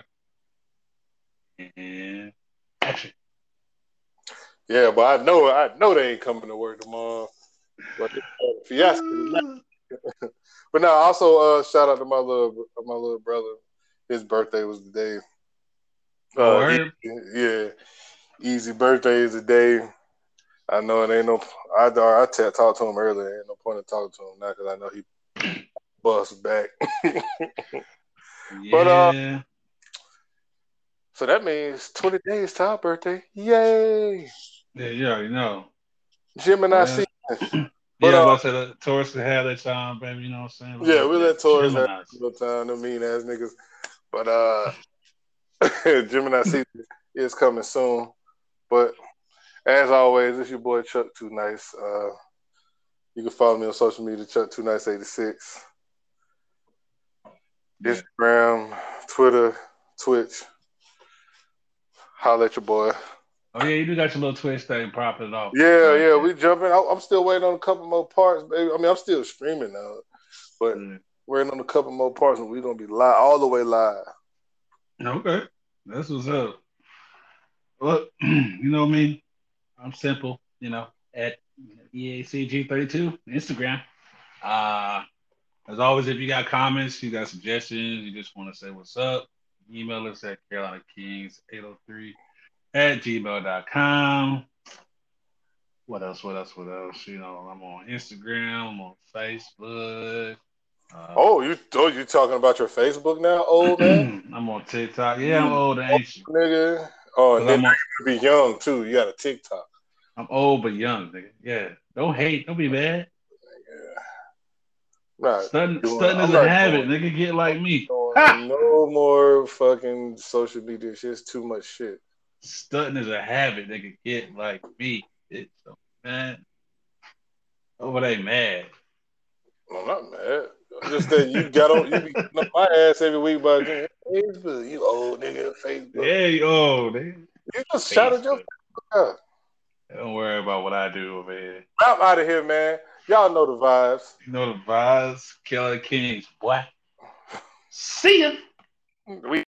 And action. Yeah, but I know, I know they ain't coming to work tomorrow. But fiasco. But now, also, uh, shout out to my little, my little brother. His birthday was the day. Oh, Uh, heard? yeah, easy birthday is the day. I know it ain't no. I I t- talked to him earlier. Ain't no point in talking to him now because I know he bust back. Yeah. But uh, so that means twenty days to our birthday. Yay! Yeah, you already know. Gemini Yeah. season. Yeah, But, I uh, was about to say that Taurus can have that time, baby. You know what I'm saying? Like, Yeah, we let Taurus have Geminis. a little time. Them mean ass niggas. But uh, Gemini season is coming soon. But as always, it's your boy Chuck Too Nice. Uh, you can follow me on social media, Chuck Too Nice eighty-six. Yeah. Instagram, Twitter, Twitch. Holla at your boy. Oh yeah, you do got your little Twitch thing popping off. Yeah, yeah, we jumping. I, I'm still waiting on a couple more parts, baby. I mean, I'm still streaming now, but Mm. waiting on a couple more parts, and we're gonna be live, all the way live. Okay, that's what's up. Look, you know me. I'm simple. You know, at E A C G thirty-two Instagram. Uh, as always, if you got comments, you got suggestions, you just want to say what's up, email us at Carolina Kings eight oh three at gmail dot com. What else? What else? What else? You know, I'm on Instagram, I'm on Facebook. Uh, Oh, you oh, you talking about your Facebook now, old man? I'm on TikTok. Yeah, I'm old, ain't you? Nigga. Oh, and But then I'm on, you be young too. You got a TikTok. I'm old but young, nigga. Yeah. Don't hate. Don't be mad. Not Stunting, doing, stunting I'm is a not habit, doing, nigga. Get like me. doing no more fucking social media shit. It's too much shit. Stunting is a habit, nigga. Get like me. It's so man. Over they mad. I'm not mad. Just that you got on, you be getting on my ass every week by doing Facebook. You old nigga, Facebook. Yeah, you old, nigga. You just shouted your Facebook out. Don't worry about what I do over here. I'm out of here, man. Y'all know the vibes. You know the vibes, Killer Kings, boy. See ya. We